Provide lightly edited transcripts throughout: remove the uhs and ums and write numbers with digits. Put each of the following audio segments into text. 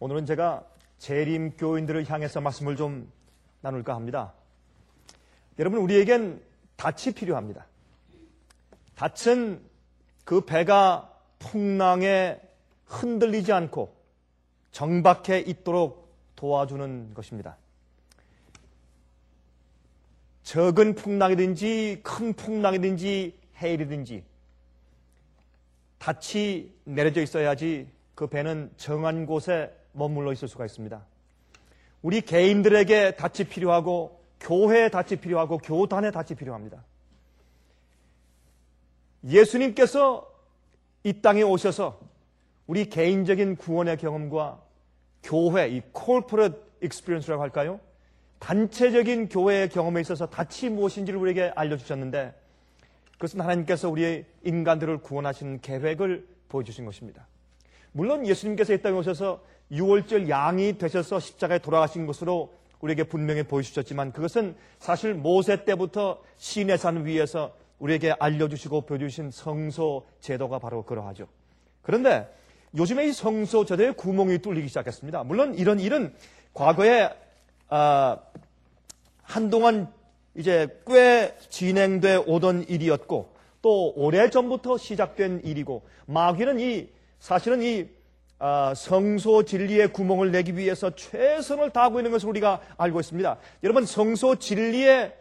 오늘은 제가 재림교인들을 향해서 말씀을 좀 나눌까 합니다. 여러분, 우리에겐 닻이 필요합니다. 닻은 그 배가 풍랑에 흔들리지 않고 정박해 있도록 도와주는 것입니다. 적은 풍랑이든지 큰 풍랑이든지 해일이든지 닻이 내려져 있어야지 그 배는 정한 곳에 머물러 있을 수가 있습니다. 우리 개인들에게 닻이 필요하고 교회에 닻이 필요하고 교단에 닻이 필요합니다. 예수님께서 이 땅에 오셔서 우리 개인적인 구원의 경험과 교회, 이 corporate experience라고 할까요? 단체적인 교회의 경험에 있어서 닻이 무엇인지를 우리에게 알려주셨는데 그것은 하나님께서 우리의 인간들을 구원하시는 계획을 보여주신 것입니다. 물론 예수님께서 이 땅에 오셔서 6월절 양이 되셔서 십자가에 돌아가신 것으로 우리에게 분명히 보여주셨지만 그것은 사실 모세 때부터 시내산 위에서 우리에게 알려주시고 보여주신 성소 제도가 바로 그러하죠. 그런데 요즘에 이 성소 제도에 구멍이 뚫리기 시작했습니다. 물론 이런 일은 과거에 한동안 이제 꽤 진행돼 오던 일이었고 또 오래전부터 시작된 일이고 마귀는 사실은 이 성소 진리의 구멍을 내기 위해서 최선을 다하고 있는 것을 우리가 알고 있습니다. 여러분, 성소 진리의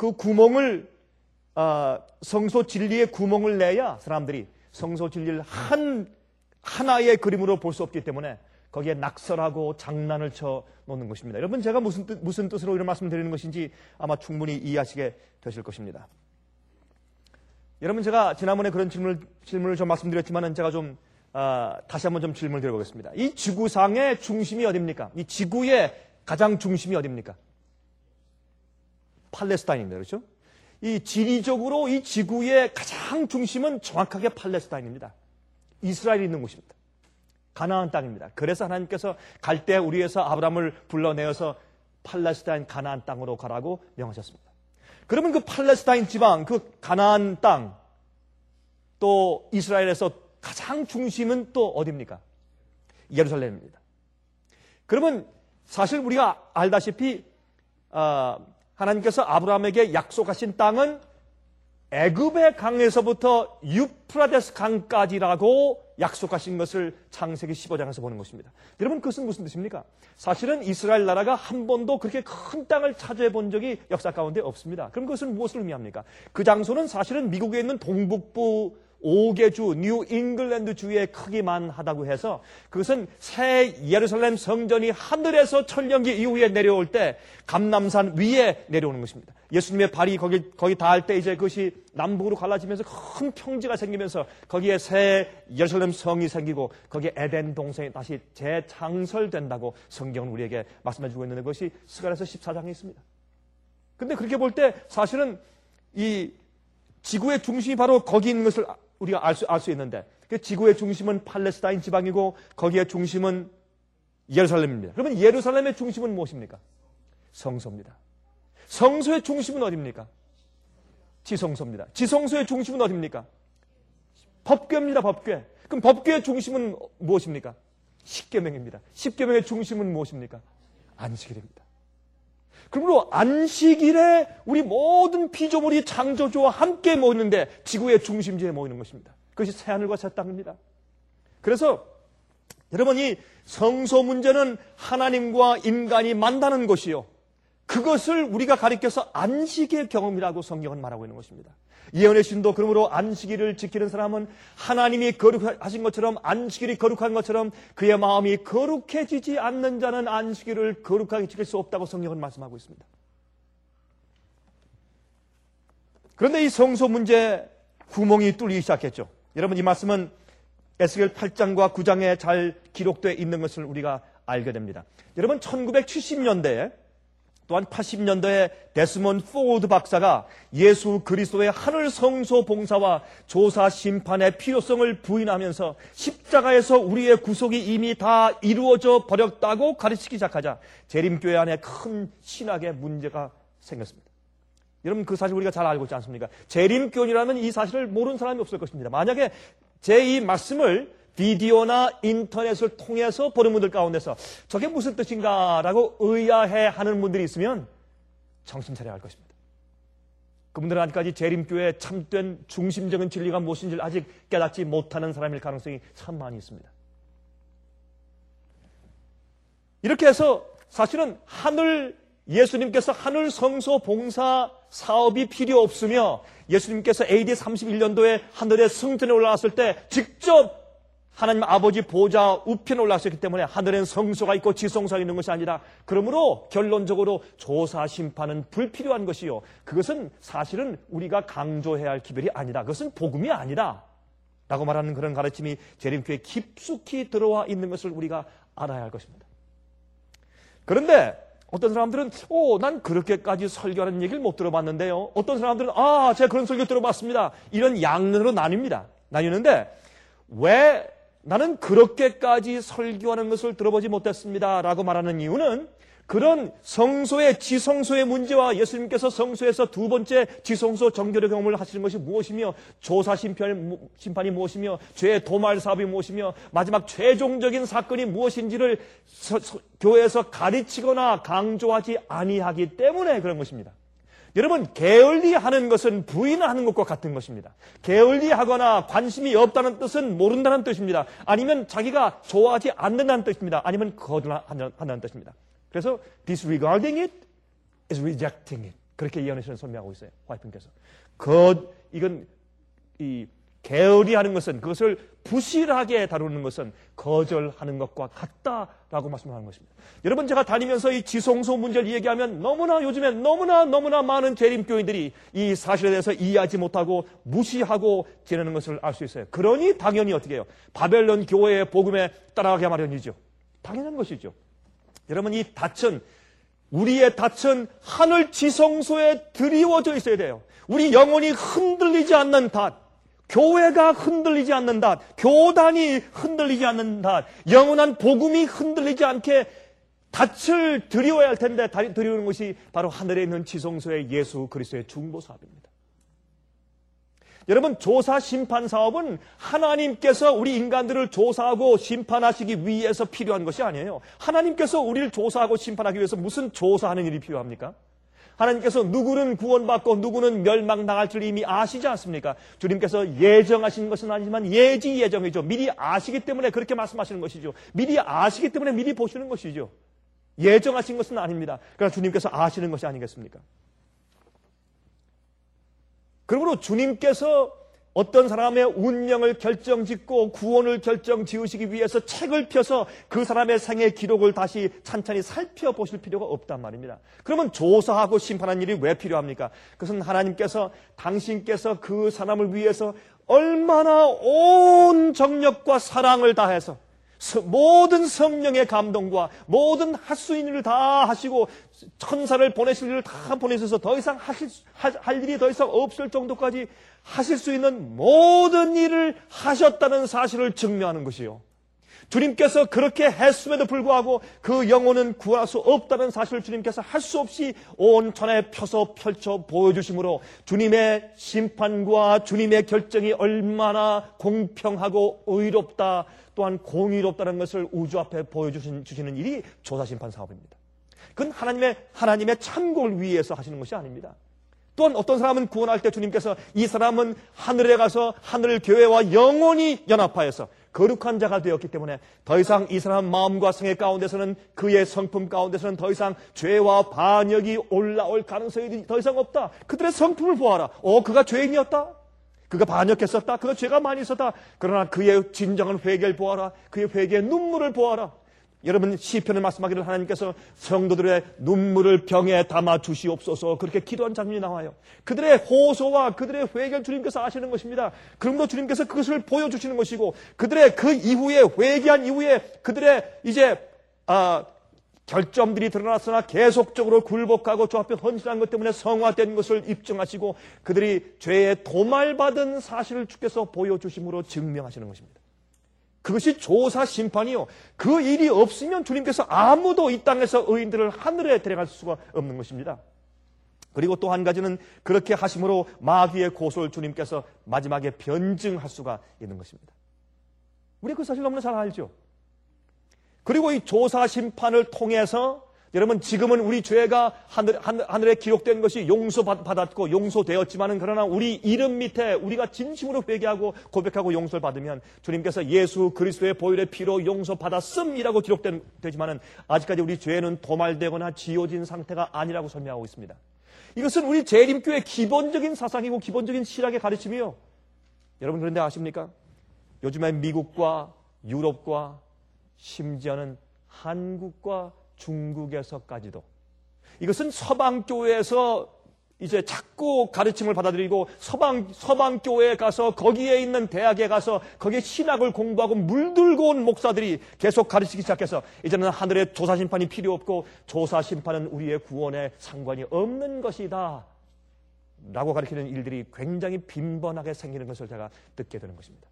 구멍을 내야 사람들이 성소 진리를 하나의 그림으로 볼 수 없기 때문에 거기에 낙설하고 장난을 쳐 놓는 것입니다. 여러분, 제가 무슨 뜻으로 이런 말씀을 드리는 것인지 아마 충분히 이해하시게 되실 것입니다. 여러분, 제가 지난번에 그런 질문을 좀 말씀드렸지만은 제가 좀 다시 한번 좀 질문을 드려보겠습니다. 이 지구상의 중심이 어디입니까? 이 지구의 가장 중심이 어디입니까? 팔레스타인입니다. 그렇죠? 이 지리적으로 이 지구의 가장 중심은 정확하게 팔레스타인입니다. 이스라엘이 있는 곳입니다. 가나안 땅입니다. 그래서 하나님께서 갈 때 우리에서 아브라함을 불러내어서 팔레스타인 가나안 땅으로 가라고 명하셨습니다. 그러면 그 팔레스타인 지방, 그 가나안 땅, 또 이스라엘에서 가장 중심은 또 어디입니까? 예루살렘입니다. 그러면 사실 우리가 알다시피 하나님께서 아브라함에게 약속하신 땅은 애굽의 강에서부터 유프라데스 강까지라고 약속하신 것을 창세기 15장에서 보는 것입니다. 여러분, 그것은 무슨 뜻입니까? 사실은 이스라엘 나라가 한 번도 그렇게 큰 땅을 차지해 본 적이 역사 가운데 없습니다. 그럼 그것은 무엇을 의미합니까? 그 장소는 사실은 미국에 있는 동북부 5개 주, 뉴 잉글랜드 주의 크기만 하다고 해서 그것은 새 예루살렘 성전이 하늘에서 천년기 이후에 내려올 때 감람산 위에 내려오는 것입니다. 예수님의 발이 거기 닿을 때 이제 그것이 남북으로 갈라지면서 큰 평지가 생기면서 거기에 새 예루살렘 성이 생기고 거기에 에덴 동산이 다시 재창설된다고 성경은 우리에게 말씀해 주고 있는데 그것이 스가랴서 14장에 있습니다. 근데 그렇게 볼 때 사실은 이 지구의 중심이 바로 거기 있는 것을 우리가 알 수 있는데 그 지구의 중심은 팔레스타인 지방이고 거기의 중심은 예루살렘입니다. 그러면 예루살렘의 중심은 무엇입니까? 성소입니다. 성소의 중심은 어디입니까? 지성소입니다. 지성소의 중심은 어디입니까? 법궤입니다. 법궤. 그럼 법궤의 중심은 무엇입니까? 십계명입니다. 십계명의 중심은 무엇입니까? 안식일입니다. 그러므로 안식일에 우리 모든 피조물이 창조주와 함께 모이는데 지구의 중심지에 모이는 것입니다. 그것이 새하늘과 새 땅입니다. 그래서 여러분, 이 성소 문제는 하나님과 인간이 만나는 것이요, 그것을 우리가 가리켜서 안식의 경험이라고 성경은 말하고 있는 것입니다. 예언의 신도 그러므로 안식일을 지키는 사람은 하나님이 거룩하신 것처럼 안식일이 거룩한 것처럼 그의 마음이 거룩해지지 않는 자는 안식일을 거룩하게 지킬 수 없다고 성경은 말씀하고 있습니다. 그런데 이 성소 문제 구멍이 뚫리기 시작했죠. 여러분, 이 말씀은 에스겔 8장과 9장에 잘 기록되어 있는 것을 우리가 알게 됩니다. 여러분, 1970년대에 또한 80년대에 데스몬드 포드 박사가 예수 그리스도의 하늘 성소 봉사와 조사 심판의 필요성을 부인하면서 십자가에서 우리의 구속이 이미 다 이루어져 버렸다고 가르치기 시작하자 재림교회 안에 큰 신학의 문제가 생겼습니다. 여러분, 그 사실 우리가 잘 알고 있지 않습니까? 재림교회라는 이 사실을 모르는 사람이 없을 것입니다. 만약에 제 이 말씀을 비디오나 인터넷을 통해서 보는 분들 가운데서 저게 무슨 뜻인가라고 의아해하는 분들이 있으면 정신 차려야 할 것입니다. 그분들은 아직까지 재림교회의 참된 중심적인 진리가 무엇인지를 아직 깨닫지 못하는 사람일 가능성이 참 많이 있습니다. 이렇게 해서 사실은 예수님께서 하늘 성소 봉사 사업이 필요 없으며 예수님께서 AD 31년도에 하늘에 승천에 올라왔을 때 직접 하나님 아버지 보좌 우편에 올라왔기 때문에 하늘엔 성소가 있고 지성소가 있는 것이 아니라, 그러므로 결론적으로 조사 심판은 불필요한 것이요, 그것은 사실은 우리가 강조해야 할 기별이 아니다, 그것은 복음이 아니다 라고 말하는 그런 가르침이 재림교회에 깊숙이 들어와 있는 것을 우리가 알아야 할 것입니다. 그런데 어떤 사람들은 난 그렇게까지 설교하는 얘기를 못 들어봤는데요, 어떤 사람들은 제가 그런 설교 들어봤습니다, 이런 양면으로 나뉘는데 왜 나는 그렇게까지 설교하는 것을 들어보지 못했습니다 라고 말하는 이유는, 그런 성소의 지성소의 문제와 예수님께서 성소에서 두 번째 지성소 정결의 경험을 하시는 것이 무엇이며, 조사 심판이 무엇이며, 죄의 도말 사업이 무엇이며, 마지막 최종적인 사건이 무엇인지를 교회에서 가르치거나 강조하지 아니하기 때문에 그런 것입니다. 여러분, 게을리하는 것은 부인하는 것과 같은 것입니다. 게을리하거나 관심이 없다는 뜻은 모른다는 뜻입니다. 아니면 자기가 좋아하지 않는다는 뜻입니다. 아니면 거절한다는 뜻입니다. 그래서 disregarding it is rejecting it. 그렇게 이해하시는 설명하고 있어요, 화이트님께서. 이건 게으리하는 것은, 그것을 부실하게 다루는 것은 거절하는 것과 같다라고 말씀하는 것입니다. 여러분, 제가 다니면서 이 지성소 문제를 얘기하면 요즘에 너무나 많은 재림교인들이 이 사실에 대해서 이해하지 못하고 무시하고 지내는 것을 알 수 있어요. 그러니 당연히 어떻게 해요? 바벨론 교회의 복음에 따라가게 마련이죠. 당연한 것이죠. 여러분, 우리의 닻은 하늘 지성소에 드리워져 있어야 돼요. 우리 영혼이 흔들리지 않는 닻, 교회가 흔들리지 않는 닷, 교단이 흔들리지 않는 닷, 영원한 복음이 흔들리지 않게 닻을 드리워야 할 텐데, 드리우는 것이 바로 하늘에 있는 지성소의 예수 그리스도의 중보 사업입니다. 여러분, 조사 심판 사업은 하나님께서 우리 인간들을 조사하고 심판하시기 위해서 필요한 것이 아니에요. 하나님께서 우리를 조사하고 심판하기 위해서 무슨 조사하는 일이 필요합니까? 하나님께서 누구는 구원받고 누구는 멸망당할 줄 이미 아시지 않습니까? 주님께서 예정하신 것은 아니지만 예지예정이죠. 미리 아시기 때문에 그렇게 말씀하시는 것이죠. 미리 아시기 때문에 미리 보시는 것이죠. 예정하신 것은 아닙니다. 그러나 주님께서 아시는 것이 아니겠습니까? 그러므로 주님께서 어떤 사람의 운명을 결정짓고 구원을 결정지으시기 위해서 책을 펴서 그 사람의 생애 기록을 다시 찬찬히 살펴보실 필요가 없단 말입니다. 그러면 조사하고 심판하는 일이 왜 필요합니까? 그것은 하나님께서 당신께서 그 사람을 위해서 얼마나 온 정력과 사랑을 다해서 모든 성령의 감동과 모든 할 수 있는 일을 다 하시고 천사를 보내실 일을 다 보내셔서 더 이상 할 일이 더 이상 없을 정도까지 하실 수 있는 모든 일을 하셨다는 사실을 증명하는 것이요. 주님께서 그렇게 했음에도 불구하고 그 영혼은 구할 수 없다는 사실을 주님께서 할 수 없이 온 천하에 펼쳐 보여주심으로 주님의 심판과 주님의 결정이 얼마나 공평하고 의롭다, 또한 공의롭다는 것을 우주 앞에 보여주시는 일이 조사심판 사업입니다. 그건 하나님의 참고를 위해서 하시는 것이 아닙니다. 또한 어떤 사람은 구원할 때 주님께서 이 사람은 하늘에 가서 하늘 교회와 영원히 연합하여서 거룩한 자가 되었기 때문에 더 이상 이 사람 마음과 생애 가운데서는, 그의 성품 가운데서는 더 이상 죄와 반역이 올라올 가능성이 더 이상 없다. 그들의 성품을 보아라. 그가 죄인이었다. 그가 반역했었다. 그가 죄가 많이 있었다. 그러나 그의 진정한 회개를 보아라. 그의 회개의 눈물을 보아라. 여러분, 시편을 말씀하기를 하나님께서 성도들의 눈물을 병에 담아 주시옵소서, 그렇게 기도한 장면이 나와요. 그들의 호소와 그들의 회개를 주님께서 아시는 것입니다. 그러므로 주님께서 그것을 보여주시는 것이고, 그들의 그 이후에, 회개한 이후에 그들의 이제 결점들이 드러났으나 계속적으로 굴복하고 주 앞에 헌신한 것 때문에 성화된 것을 입증하시고, 그들이 죄에 도말받은 사실을 주께서 보여주심으로 증명하시는 것입니다. 그것이 조사 심판이요. 그 일이 없으면 주님께서 아무도 이 땅에서 의인들을 하늘에 데려갈 수가 없는 것입니다. 그리고 또 한 가지는 그렇게 하심으로 마귀의 고소를 주님께서 마지막에 변증할 수가 있는 것입니다. 우리 그 사실 너무나 잘 알죠. 그리고 이 조사 심판을 통해서 여러분 지금은 우리 죄가 하늘에 기록된 것이 용서받았고 용서되었지만은 그러나 우리 이름 밑에 우리가 진심으로 회개하고 고백하고 용서를 받으면 주님께서 예수 그리스도의 보혈의 피로 용서받았음이라고 기록되지만은 아직까지 우리 죄는 도말되거나 지워진 상태가 아니라고 설명하고 있습니다. 이것은 우리 재림교의 기본적인 사상이고 기본적인 신학의 가르침이요. 여러분 그런데 아십니까? 요즘에 미국과 유럽과 심지어는 한국과 중국에서까지도 이것은 서방교회에서 이제 자꾸 가르침을 받아들이고 서방교회에 가서 거기에 있는 대학에 가서 거기에 신학을 공부하고 물들고 온 목사들이 계속 가르치기 시작해서 이제는 하늘의 조사심판이 필요 없고 조사심판은 우리의 구원에 상관이 없는 것이다 라고 가르치는 일들이 굉장히 빈번하게 생기는 것을 제가 듣게 되는 것입니다.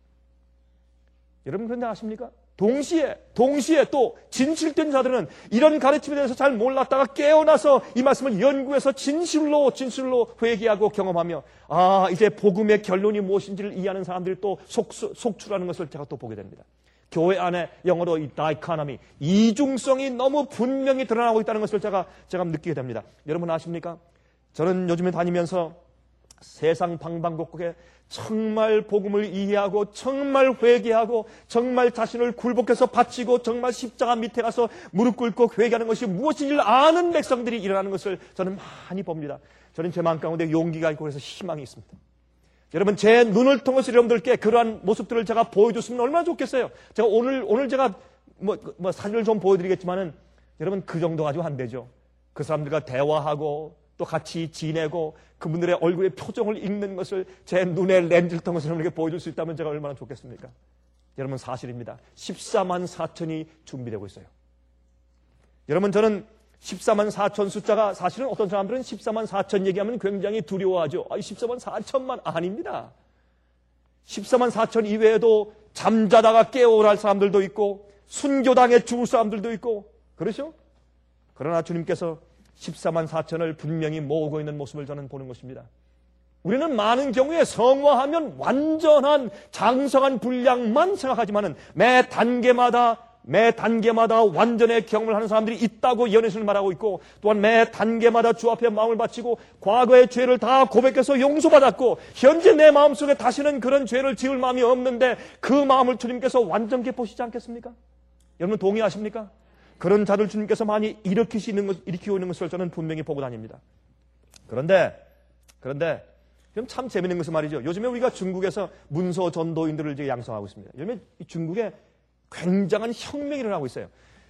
여러분 그런데 아십니까? 동시에 또 진실된 자들은 이런 가르침에 대해서 잘 몰랐다가 깨어나서 이 말씀을 연구해서 진실로 회개하고 경험하며 이제 복음의 결론이 무엇인지를 이해하는 사람들이 또 속출하는 것을 제가 또 보게 됩니다. 교회 안에 영어로 이 다이카노미, 이중성이 너무 분명히 드러나고 있다는 것을 제가 느끼게 됩니다. 여러분 아십니까? 저는 요즘에 다니면서 세상 방방곡곡에 정말 복음을 이해하고 정말 회개하고 정말 자신을 굴복해서 바치고 정말 십자가 밑에 가서 무릎 꿇고 회개하는 것이 무엇인지를 아는 백성들이 일어나는 것을 저는 많이 봅니다. 저는 제 마음 가운데 용기가 있고 그래서 희망이 있습니다. 여러분 제 눈을 통해서 여러분들께 그러한 모습들을 제가 보여줬으면 얼마나 좋겠어요. 제가 오늘 제가 사진을 좀 보여드리겠지만은 여러분 그 정도 가지고 안 되죠. 그 사람들과 대화하고 또 같이 지내고 그분들의 얼굴의 표정을 읽는 것을 제 눈의 렌즈를 통해서 여러분에게 보여줄 수 있다면 제가 얼마나 좋겠습니까? 여러분 사실입니다. 14만 4천이 준비되고 있어요. 여러분 저는 14만 4천 숫자가 사실은 어떤 사람들은 14만 4천 얘기하면 굉장히 두려워하죠. 14만 4천만 아닙니다. 14만 4천 이외에도 잠자다가 깨어날 사람들도 있고 순교당해 죽을 사람들도 있고 그렇죠? 그러나 주님께서 14만 4천을 분명히 모으고 있는 모습을 저는 보는 것입니다. 우리는 많은 경우에 성화하면 완전한 장성한 분량만 생각하지만은 매 단계마다 완전의 경험을 하는 사람들이 있다고 연예수는 말하고 있고 또한 매 단계마다 주 앞에 마음을 바치고 과거의 죄를 다 고백해서 용서받았고 현재 내 마음속에 다시는 그런 죄를 지을 마음이 없는데 그 마음을 주님께서 완전케 보시지 않겠습니까? 여러분 동의하십니까? 그런 자들 주님께서 많이 일으키고 있는 것을 저는 분명히 보고 다닙니다. 그런데 참 재밌는 것은 말이죠. 요즘에 우리가 중국에서 문서 전도인들을 이제 양성하고 있습니다. 요즘에 중국에 굉장한 혁명이 일어나고 있어요.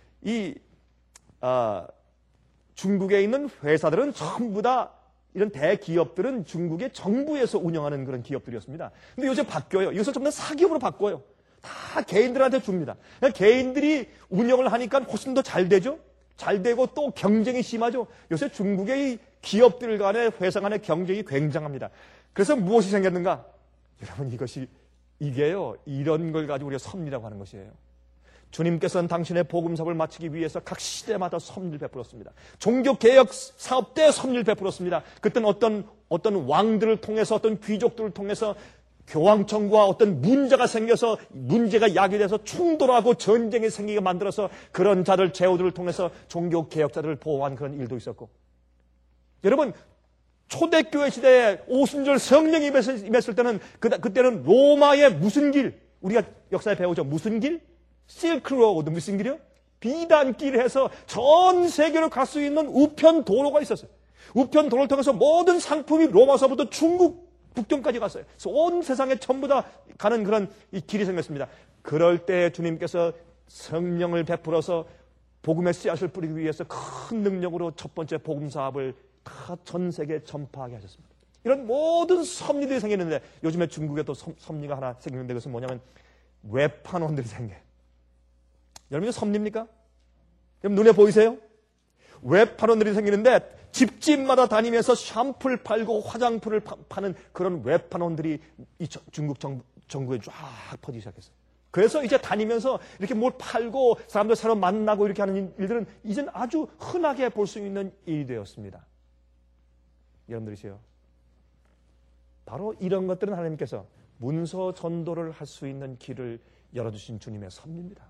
중국에 있는 회사들은 전부 다 이런 대기업들은 중국의 정부에서 운영하는 그런 기업들이었습니다. 근데 요새 바뀌어요. 이것을 전부 다 사기업으로 바꿔요. 다 개인들한테 줍니다. 개인들이 운영을 하니까 훨씬 더 잘 되죠. 잘 되고 또 경쟁이 심하죠. 요새 중국의 이 기업들 간의 회사 간의 경쟁이 굉장합니다. 그래서 무엇이 생겼는가? 여러분 이게요. 이런 걸 가지고 우리가 섭리라고 하는 것이에요. 주님께서는 당신의 복음사업을 마치기 위해서 각 시대마다 섭리를 베풀었습니다. 종교개혁 사업 때 섭리를 베풀었습니다. 그때는 어떤 왕들을 통해서 어떤 귀족들을 통해서 교황청과 어떤 문제가 생겨서 문제가 야기돼서 충돌하고 전쟁이 생기게 만들어서 그런 자들 제후들을 통해서 종교개혁자들을 보호한 그런 일도 있었고 여러분 초대교회 시대에 오순절 성령이 임했을 때는 그때는 로마의 무슨 길 우리가 역사에 배우죠. 무슨 길? 실크로드 무슨 길이요? 비단길 해서 전 세계로 갈 수 있는 우편 도로가 있었어요. 우편 도로를 통해서 모든 상품이 로마서부터 중국 북경까지 갔어요. 그래서 온 세상에 전부 다 가는 그런 이 길이 생겼습니다. 그럴 때 주님께서 성령을 베풀어서 복음의 씨앗을 뿌리기 위해서 큰 능력으로 첫 번째 복음 사업을 다 전 세계에 전파하게 하셨습니다. 이런 모든 섭리들이 생겼는데 요즘에 중국에 또 섭리가 하나 생기는데 그것은 뭐냐면 외판원들이 생겨요. 여러분 이거 섭리입니까? 여러분 눈에 보이세요? 외판원들이 생기는데 집집마다 다니면서 샴푸를 팔고 화장품을 파는 그런 외판원들이 이 중국 정부에 쫙 퍼지기 시작했어요. 그래서 이제 다니면서 이렇게 뭘 팔고 사람들 새로 만나고 이렇게 하는 일들은 이젠 아주 흔하게 볼 수 있는 일이 되었습니다. 여러분들이세요. 바로 이런 것들은 하나님께서 문서 전도를 할 수 있는 길을 열어주신 주님의 섭리입니다.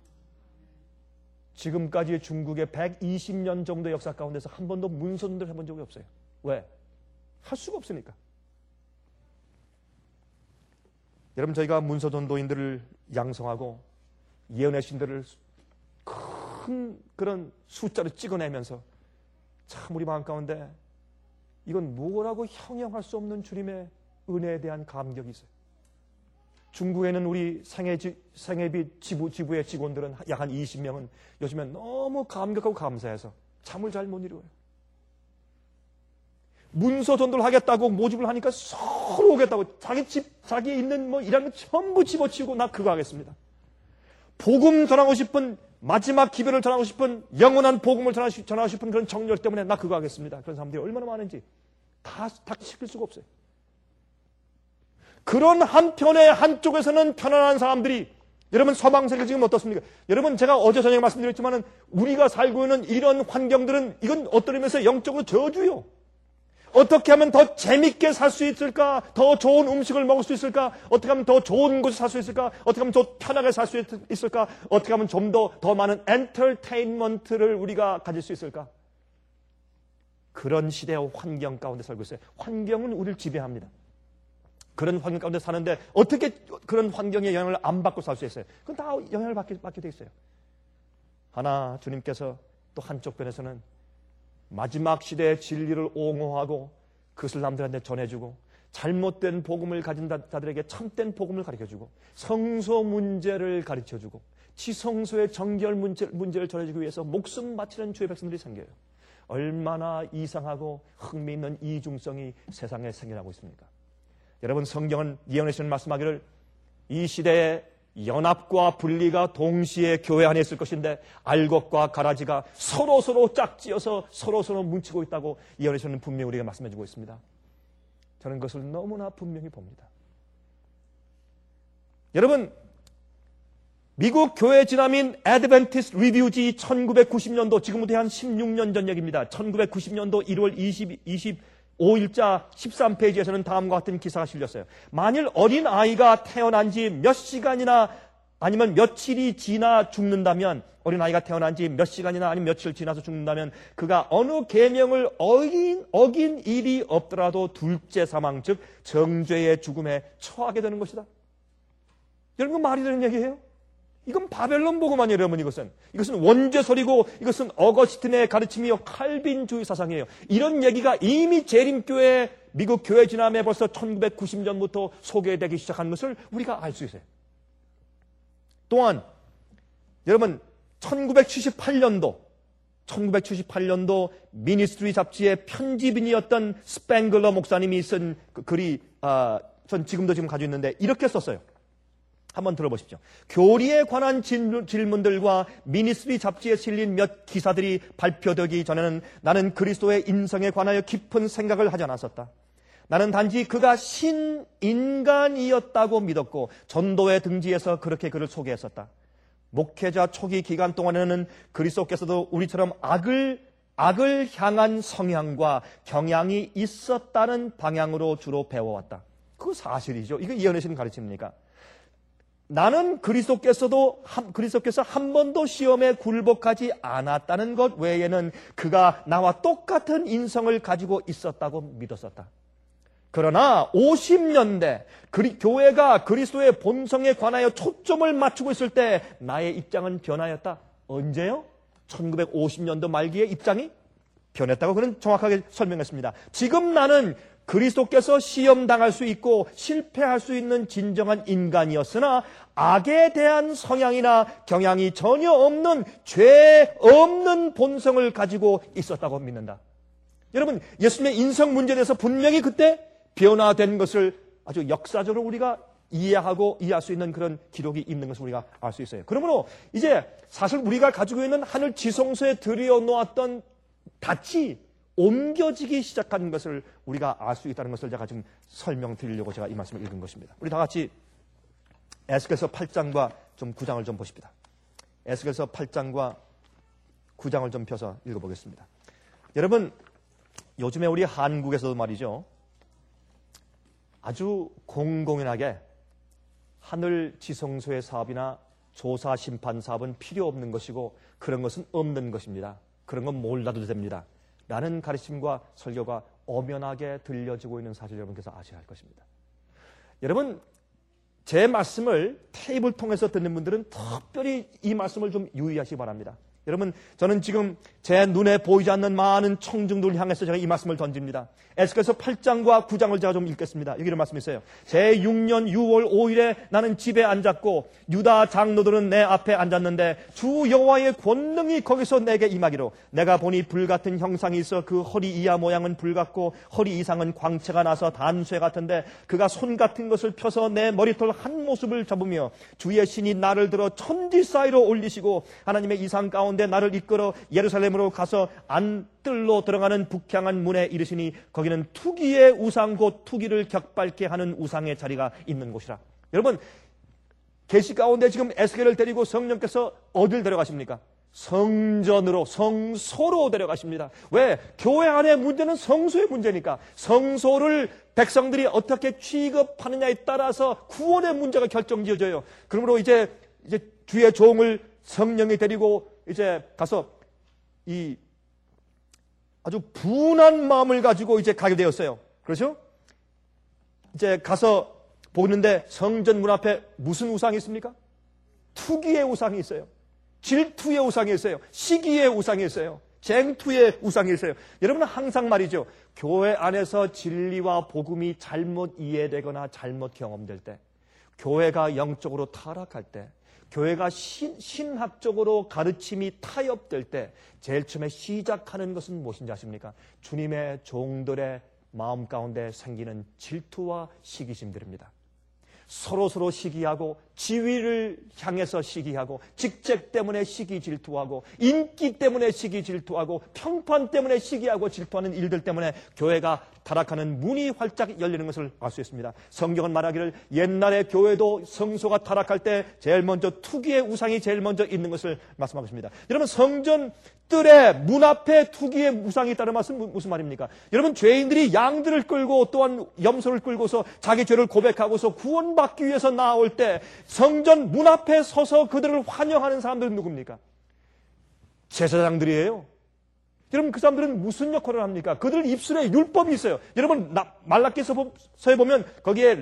지금까지 중국의 120년 정도 역사 가운데서 한 번도 문서전도를 해본 적이 없어요. 왜? 할 수가 없으니까. 여러분, 저희가 문서전도인들을 양성하고 예언의 신들을 큰 그런 숫자로 찍어내면서 참 우리 마음 가운데 이건 뭐라고 형용할 수 없는 주님의 은혜에 대한 감격이 있어요. 중국에는 우리 생애비 지부의 직원들은 약 한 20명은 요즘에 너무 감격하고 감사해서 잠을 잘 못 이루어요. 문서 전도를 하겠다고 모집을 하니까 서로 오겠다고 자기 있는 뭐 일하는 거 전부 집어치우고 나 그거 하겠습니다. 복음 전하고 싶은 마지막 기별을 전하고 싶은 영원한 복음을 전하고 싶은 그런 정열 때문에 나 그거 하겠습니다. 그런 사람들이 얼마나 많은지 다 시킬 수가 없어요. 그런 한편의 한쪽에서는 편안한 사람들이, 여러분 서방 세계 지금 어떻습니까? 여러분 제가 어제 저녁에 말씀드렸지만 우리가 살고 있는 이런 환경들은 이건 어떤 의미에서 영적으로 저주요. 어떻게 하면 더 재밌게 살 수 있을까? 더 좋은 음식을 먹을 수 있을까? 어떻게 하면 더 좋은 곳에 살 수 있을까? 어떻게 하면 더 편하게 살 수 있을까? 어떻게 하면 좀 더 많은 엔터테인먼트를 우리가 가질 수 있을까? 그런 시대의 환경 가운데 살고 있어요. 환경은 우리를 지배합니다. 그런 환경 가운데 사는데 어떻게 그런 환경의 영향을 안 받고 살 수 있어요? 그건 다 영향을 받게 돼 있어요. 하나 주님께서 또 한쪽 편에서는 마지막 시대의 진리를 옹호하고 그것을 남들한테 전해주고 잘못된 복음을 가진 자들에게 참된 복음을 가르쳐주고 성소 문제를 가르쳐주고 지성소의 정결 문제를 전해주기 위해서 목숨 바치는 주의 백성들이 생겨요. 얼마나 이상하고 흥미있는 이중성이 세상에 생겨나고 있습니까? 여러분, 성경은 예언하시는 말씀하기를 이 시대에 연합과 분리가 동시에 교회 안에 있을 것인데 알곡과 가라지가 서로 짝지어서 서로 뭉치고 있다고 예언하시는 분명히 우리가 말씀해주고 있습니다. 저는 그것을 너무나 분명히 봅니다. 여러분, 미국 교회 진화민 애드벤티스트 리뷰지 1990년도, 지금부터 한 16년 전 얘기입니다. 1990년도 1월 25일자 13페이지에서는 다음과 같은 기사가 실렸어요. 만일 어린 아이가 태어난 지 몇 시간이나 아니면 며칠이 지나 죽는다면, 어린 아이가 태어난 지 몇 시간이나 아니면 며칠 지나서 죽는다면 그가 어느 계명을 어긴 일이 없더라도 둘째 사망, 즉 정죄의 죽음에 처하게 되는 것이다. 여러분, 말이 되는 얘기예요? 이건 바벨론 복음만이에요. 여러분, 이것은 원죄설이고 이것은 어거스틴의 가르침이요 칼빈주의 사상이에요. 이런 얘기가 이미 재림교회 미국 교회 진화에 벌써 1990년부터 소개되기 시작한 것을 우리가 알 수 있어요. 또한 여러분, 1978년도 미니스트리 잡지의 편집인이었던 스팽글러 목사님이 쓴 그 글이 전 지금도 가지고 있는데 이렇게 썼어요. 한번 들어보십시오. 교리에 관한 질문들과 미니스트리 잡지에 실린 몇 기사들이 발표되기 전에는 나는 그리스도의 인성에 관하여 깊은 생각을 하지 않았었다. 나는 단지 그가 신인간이었다고 믿었고 전도의 등지에서 그렇게 그를 소개했었다. 목회자 초기 기간 동안에는 그리스도께서도 우리처럼 악을 향한 성향과 경향이 있었다는 방향으로 주로 배워왔다. 그거 사실이죠. 이거 예언하시는 가르침입니까? 나는 그리스도께서 한 번도 시험에 굴복하지 않았다는 것 외에는 그가 나와 똑같은 인성을 가지고 있었다고 믿었었다. 그러나 50년대 교회가 그리스도의 본성에 관하여 초점을 맞추고 있을 때 나의 입장은 변하였다. 언제요? 1950년도 말기에 입장이 변했다고 그는 정확하게 설명했습니다. 지금 나는 그리스도께서 시험당할 수 있고 실패할 수 있는 진정한 인간이었으나 악에 대한 성향이나 경향이 전혀 없는 죄 없는 본성을 가지고 있었다고 믿는다. 여러분, 예수님의 인성 문제에 대해서 분명히 그때 변화된 것을 아주 역사적으로 우리가 이해할 수 있는 그런 기록이 있는 것을 우리가 알 수 있어요. 그러므로 이제 사실 우리가 가지고 있는 하늘 지성소에 들여놓았던 닻이 옮겨지기 시작한 것을 우리가 알 수 있다는 것을 제가 지금 설명드리려고 제가 이 말씀을 읽은 것입니다. 우리 다 같이 에스겔서 8장과 좀 9장을 좀 보십니다. 에스겔서 8장과 9장을 좀 펴서 읽어보겠습니다. 여러분, 요즘에 우리 한국에서도 말이죠, 아주 공공연하게 하늘 지성소의 사업이나 조사 심판 사업은 필요 없는 것이고 그런 것은 없는 것입니다. 그런 건 몰라도 됩니다. 라는 가르침과 설교가 엄연하게 들려지고 있는 사실 여러분께서 아셔야 할 것입니다. 여러분, 제 말씀을 테이프를 통해서 듣는 분들은 특별히 이 말씀을 좀 유의하시기 바랍니다. 여러분, 저는 지금 제 눈에 보이지 않는 많은 청중들을 향해서 제가 이 말씀을 던집니다. 에스겔서 8장과 9장을 제가 좀 읽겠습니다. 여기 이런 말씀이 있어요. 제6년 6월 5일에 나는 집에 앉았고 유다 장로들은 내 앞에 앉았는데 주 여호와의 권능이 거기서 내게 임하기로 내가 보니 불같은 형상이 있어 그 허리 이하 모양은 불같고 허리 이상은 광채가 나서 단쇠 같은데 그가 손 같은 것을 펴서 내 머리털 한 모습을 잡으며 주의 신이 나를 들어 천지 사이로 올리시고 하나님의 이상 가운데 나를 이끌어 예루살렘으로 가서 안뜰로 들어가는 북향한 문에 이르시니 거기는 투기의 우상 곧 투기를 격밟게 하는 우상의 자리가 있는 곳이라. 여러분, 계시 가운데 지금 에스겔을 데리고 성령께서 어딜 데려가십니까? 성전으로, 성소로 데려가십니다. 왜? 교회 안의 문제는 성소의 문제니까 성소를 백성들이 어떻게 취급하느냐에 따라서 구원의 문제가 결정지어져요. 그러므로 이제 주의 종을 성령이 데리고 이제 가서 이 아주 분한 마음을 가지고 이제 가게 되었어요. 그렇죠? 이제 가서 보는데 성전 문 앞에 무슨 우상이 있습니까? 투기의 우상이 있어요. 질투의 우상이 있어요. 시기의 우상이 있어요. 쟁투의 우상이 있어요. 여러분은 항상 말이죠. 교회 안에서 진리와 복음이 잘못 이해되거나 잘못 경험될 때, 교회가 영적으로 타락할 때, 교회가 신학적으로 가르침이 타협될 때 제일 처음에 시작하는 것은 무엇인지 아십니까? 주님의 종들의 마음 가운데 생기는 질투와 시기심들입니다. 서로 시기하고 지위를 향해서 시기하고 직책 때문에 시기 질투하고 인기 때문에 시기 질투하고 평판 때문에 시기하고 질투하는 일들 때문에 교회가 타락하는 문이 활짝 열리는 것을 알 수 있습니다. 성경은 말하기를 옛날에 교회도 성소가 타락할 때 제일 먼저 투기의 우상이 제일 먼저 있는 것을 말씀하고 있습니다. 여러분, 성전 뜰에 문 앞에 투기의 우상이 있다는 말씀은 무슨 말입니까? 여러분, 죄인들이 양들을 끌고 또한 염소를 끌고서 자기 죄를 고백하고서 구원받기 위해서 나올 때 성전 문 앞에 서서 그들을 환영하는 사람들은 누굽니까? 제사장들이에요. 여러분, 그 사람들은 무슨 역할을 합니까? 그들 입술에 율법이 있어요. 여러분, 말라기서에 보면 거기에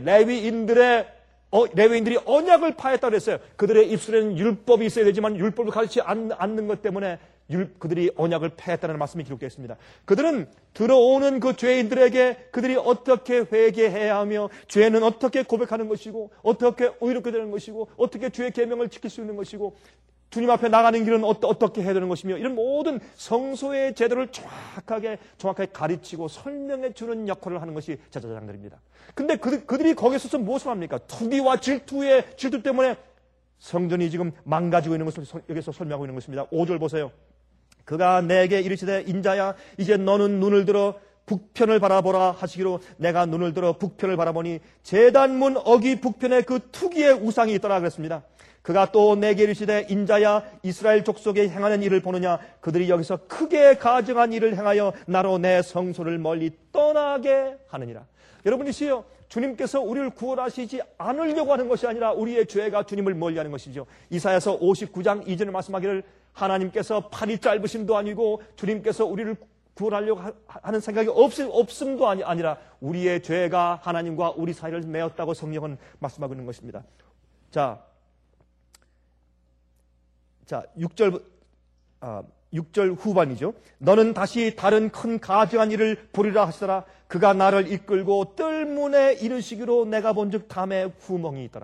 레위인들이 언약을 파했다고 그랬어요. 그들의 입술에는 율법이 있어야 되지만 율법을 가르치지 않는 것 때문에 그들이 언약을 폐했다는 말씀이 기록되어 있습니다. 그들은 들어오는 그 죄인들에게 그들이 어떻게 회개해야 하며 죄는 어떻게 고백하는 것이고 어떻게 의롭게 되는 것이고 어떻게 주의 계명을 지킬 수 있는 것이고 주님 앞에 나가는 길은 어떻게 해야 되는 것이며 이런 모든 성소의 제도를 정확하게 가르치고 설명해 주는 역할을 하는 것이 제사장들입니다. 근데 그들이 거기에 서서 무엇을 합니까? 투기와 질투 때문에 성전이 지금 망가지고 있는 것을 여기서 설명하고 있는 것입니다. 5절 보세요. 그가 내게 이르시되 인자야 이제 너는 눈을 들어 북편을 바라보라 하시기로 내가 눈을 들어 북편을 바라보니 제단문 어기 북편에 그 투기의 우상이 있더라 그랬습니다. 그가 또 내게 이르시되 인자야 이스라엘 족속에 행하는 일을 보느냐 그들이 여기서 크게 가증한 일을 행하여 나로 내 성소를 멀리 떠나게 하느니라. 여러분이시여, 주님께서 우리를 구원하시지 않으려고 하는 것이 아니라 우리의 죄가 주님을 멀리하는 것이죠. 이사야서 59장 2절에 말씀하기를 하나님께서 팔이 짧으심도 아니고 주님께서 우리를 구원하려고 하는 생각이 없음도 아니라 우리의 죄가 하나님과 우리 사이를 메었다고 성경은 말씀하고 있는 것입니다. 자 6절 후반이죠. 너는 다시 다른 큰 가증한 일을 보리라 하시더라. 그가 나를 이끌고 뜰문에 이르시기로 내가 본즉 담에 구멍이 있더라.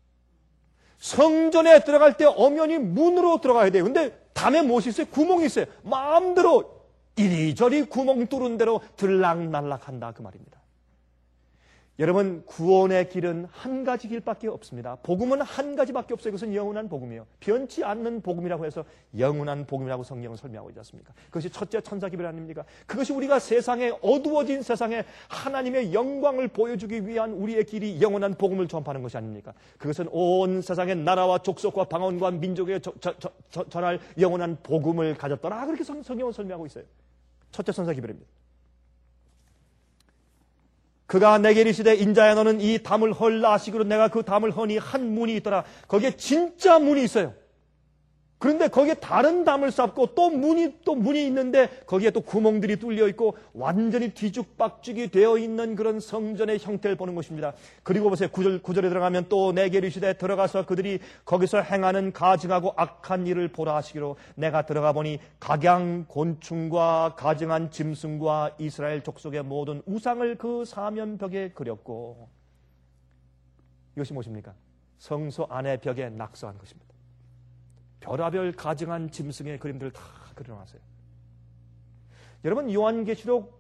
성전에 들어갈 때 엄연히 문으로 들어가야 돼요. 근데 담에 무엇이 있어요? 구멍이 있어요. 마음대로 이리저리 구멍 뚫은 대로 들락날락한다 그 말입니다. 여러분, 구원의 길은 한 가지 길밖에 없습니다. 복음은 한 가지밖에 없어요. 그것은 영원한 복음이에요. 변치 않는 복음이라고 해서 영원한 복음이라고 성경은 설명하고 있지 않습니까? 그것이 첫째 천사기별 아닙니까? 그것이 우리가 세상에 어두워진 세상에 하나님의 영광을 보여주기 위한 우리의 길이 영원한 복음을 전파하는 것이 아닙니까? 그것은 온 세상의 나라와 족속과 방언과 민족에 전할 영원한 복음을 가졌더라. 그렇게 성경은 설명하고 있어요. 첫째 천사기별입니다. 그가 내게 이르시되 인자야 너는 이 담을 헐라 하시기로 내가 그 담을 허니 한 문이 있더라. 거기에 진짜 문이 있어요. 그런데 거기에 다른 담을 쌓고 또 문이 있는데 거기에 또 구멍들이 뚫려 있고 완전히 뒤죽박죽이 되어 있는 그런 성전의 형태를 보는 것입니다. 그리고 보세요. 9절에 들어가면 또 내게 이르시되 들어가서 그들이 거기서 행하는 가증하고 악한 일을 보라 하시기로 내가 들어가 보니 각양 곤충과 가증한 짐승과 이스라엘 족속의 모든 우상을 그 사면벽에 그렸고, 이것이 무엇입니까? 성소 안의 벽에 낙서한 것입니다. 별하별 가증한 짐승의 그림들을 다 그려놨어요. 여러분 요한계시록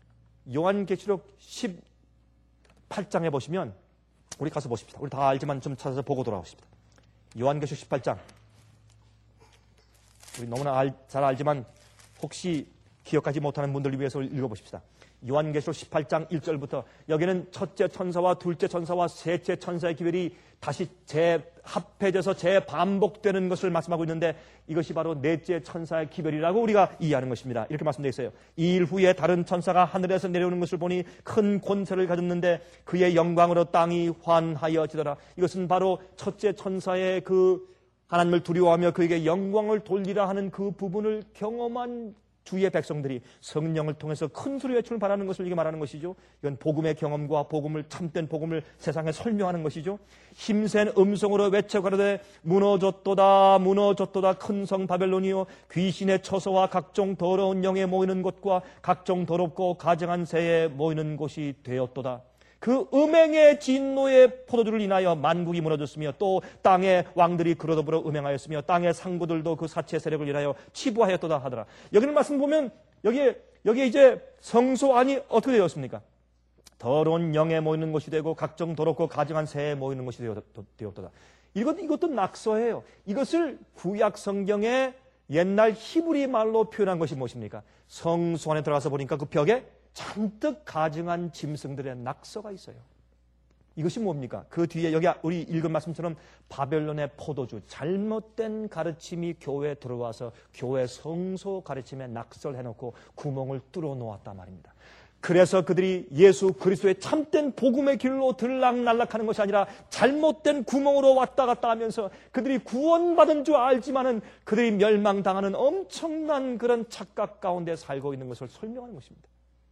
18장에 보시면, 우리 가서 보십시다. 우리 다 알지만 좀 찾아서 보고 돌아오십시다. 요한계시록 18장. 우리 너무나 잘 알지만 혹시 기억하지 못하는 분들을 위해서 읽어보십시다. 요한계시록 18장 1절부터 여기는 첫째 천사와 둘째 천사와 셋째 천사의 기별이 다시 재합해져서 재반복되는 것을 말씀하고 있는데, 이것이 바로 넷째 천사의 기별이라고 우리가 이해하는 것입니다. 이렇게 말씀되어 있어요. 이 일 후에 다른 천사가 하늘에서 내려오는 것을 보니 큰 권세를 가졌는데 그의 영광으로 땅이 환하여지더라. 이것은 바로 첫째 천사의 그 하나님을 두려워하며 그에게 영광을 돌리라 하는 그 부분을 경험한 주의 백성들이 성령을 통해서 큰 소리 외침을 바라는 것을 이게 말하는 것이죠. 이건 복음의 경험과 참된 복음을 세상에 설명하는 것이죠. 힘센 음성으로 외쳐 가로되 무너졌도다 무너졌도다 큰 성 바벨론이요 귀신의 처소와 각종 더러운 영에 모이는 곳과 각종 더럽고 가증한 새에 모이는 곳이 되었도다. 그 음행의 진노의 포도주를 인하여 만국이 무너졌으며 또 땅의 왕들이 그로 더불어 음행하였으며 땅의 상부들도 그 사체 세력을 인하여 치부하였도다 하더라. 여기는 말씀 보면 여기에 이제 성소 안이 어떻게 되었습니까? 더러운 영에 모이는 것이 되고 각종 더럽고 가증한 새에 모이는 것이 되었도다. 이것도 낙서예요. 이것을 구약 성경의 옛날 히브리 말로 표현한 것이 무엇입니까? 성소 안에 들어가서 보니까 그 벽에 잔뜩 가증한 짐승들의 낙서가 있어요. 이것이 뭡니까? 그 뒤에 여기 우리 읽은 말씀처럼 바벨론의 포도주, 잘못된 가르침이 교회에 들어와서 교회 성소 가르침에 낙서를 해놓고 구멍을 뚫어 놓았단 말입니다. 그래서 그들이 예수 그리스도의 참된 복음의 길로 들락날락하는 것이 아니라 잘못된 구멍으로 왔다 갔다 하면서 그들이 구원받은 줄 알지만은 그들이 멸망당하는 엄청난 그런 착각 가운데 살고 있는 것을 설명하는 것입니다.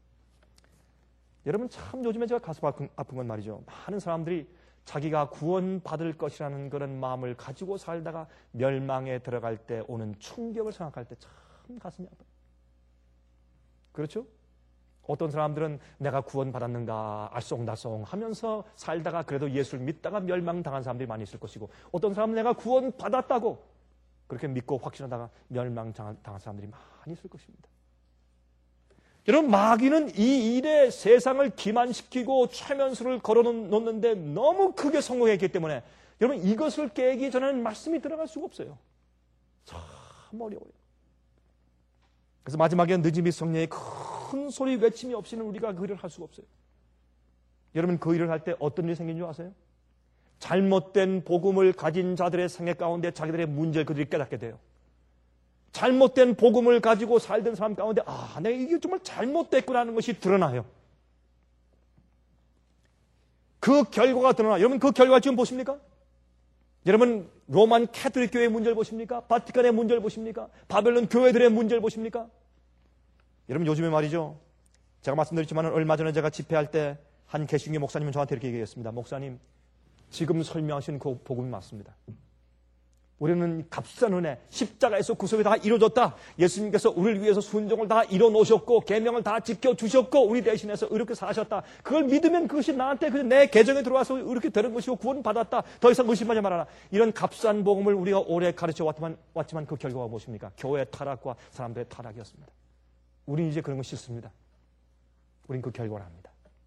여러분 참 요즘에 제가 가슴 아픈 건 말이죠. 많은 사람들이 자기가 구원받을 것이라는 그런 마음을 가지고 살다가 멸망에 들어갈 때 오는 충격을 생각할 때 참 가슴이 아파요. 그렇죠? 어떤 사람들은 내가 구원받았는가 알쏭달쏭 하면서 살다가 그래도 예수를 믿다가 멸망당한 사람들이 많이 있을 것이고, 어떤 사람은 내가 구원받았다고 그렇게 믿고 확신하다가 멸망당한 사람들이 많이 있을 것입니다. 여러분 마귀는 이 일에 세상을 기만시키고 최면수를 걸어놓는데 너무 크게 성공했기 때문에 여러분 이것을 깨기 전에는 말씀이 들어갈 수가 없어요. 참 어려워요. 그래서 마지막에 늦음이 성령의 큰 소리 외침이 없이는 우리가 그 일을 할 수가 없어요. 여러분 그 일을 할 때 어떤 일이 생긴 줄 아세요? 잘못된 복음을 가진 자들의 생애 가운데 자기들의 문제를 그들이 깨닫게 돼요. 잘못된 복음을 가지고 살던 사람 가운데 내가 이게 정말 잘못됐구나는 것이 드러나요. 그 결과가 드러나. 여러분 그 결과 지금 보십니까? 여러분 로만 캐톨릭 교회의 문제를 보십니까? 바티칸의 문제를 보십니까? 바벨론 교회들의 문제를 보십니까? 여러분 요즘에 말이죠. 제가 말씀드렸지만 얼마 전에 제가 집회할 때 한 개신교 목사님은 저한테 이렇게 얘기했습니다. 목사님, 지금 설명하신 그 복음이 맞습니다. 우리는 값싼 은혜, 십자가에서 구속이 다 이루어졌다. 예수님께서 우리를 위해서 순종을 다 이뤄놓으셨고 계명을 다 지켜주셨고 우리 대신해서 이렇게 사셨다. 그걸 믿으면 그것이 나한테 내 계정에 들어와서 이렇게 되는 것이고 구원받았다. 더 이상 의심하지 말아라. 이런 값싼 복음을 우리가 오래 가르쳐 왔지만 그 결과가 무엇입니까? 교회의 타락과 사람들의 타락이었습니다. 우리는 이제 그런 거 싫습니다. 우리는 그 결과를 합니다.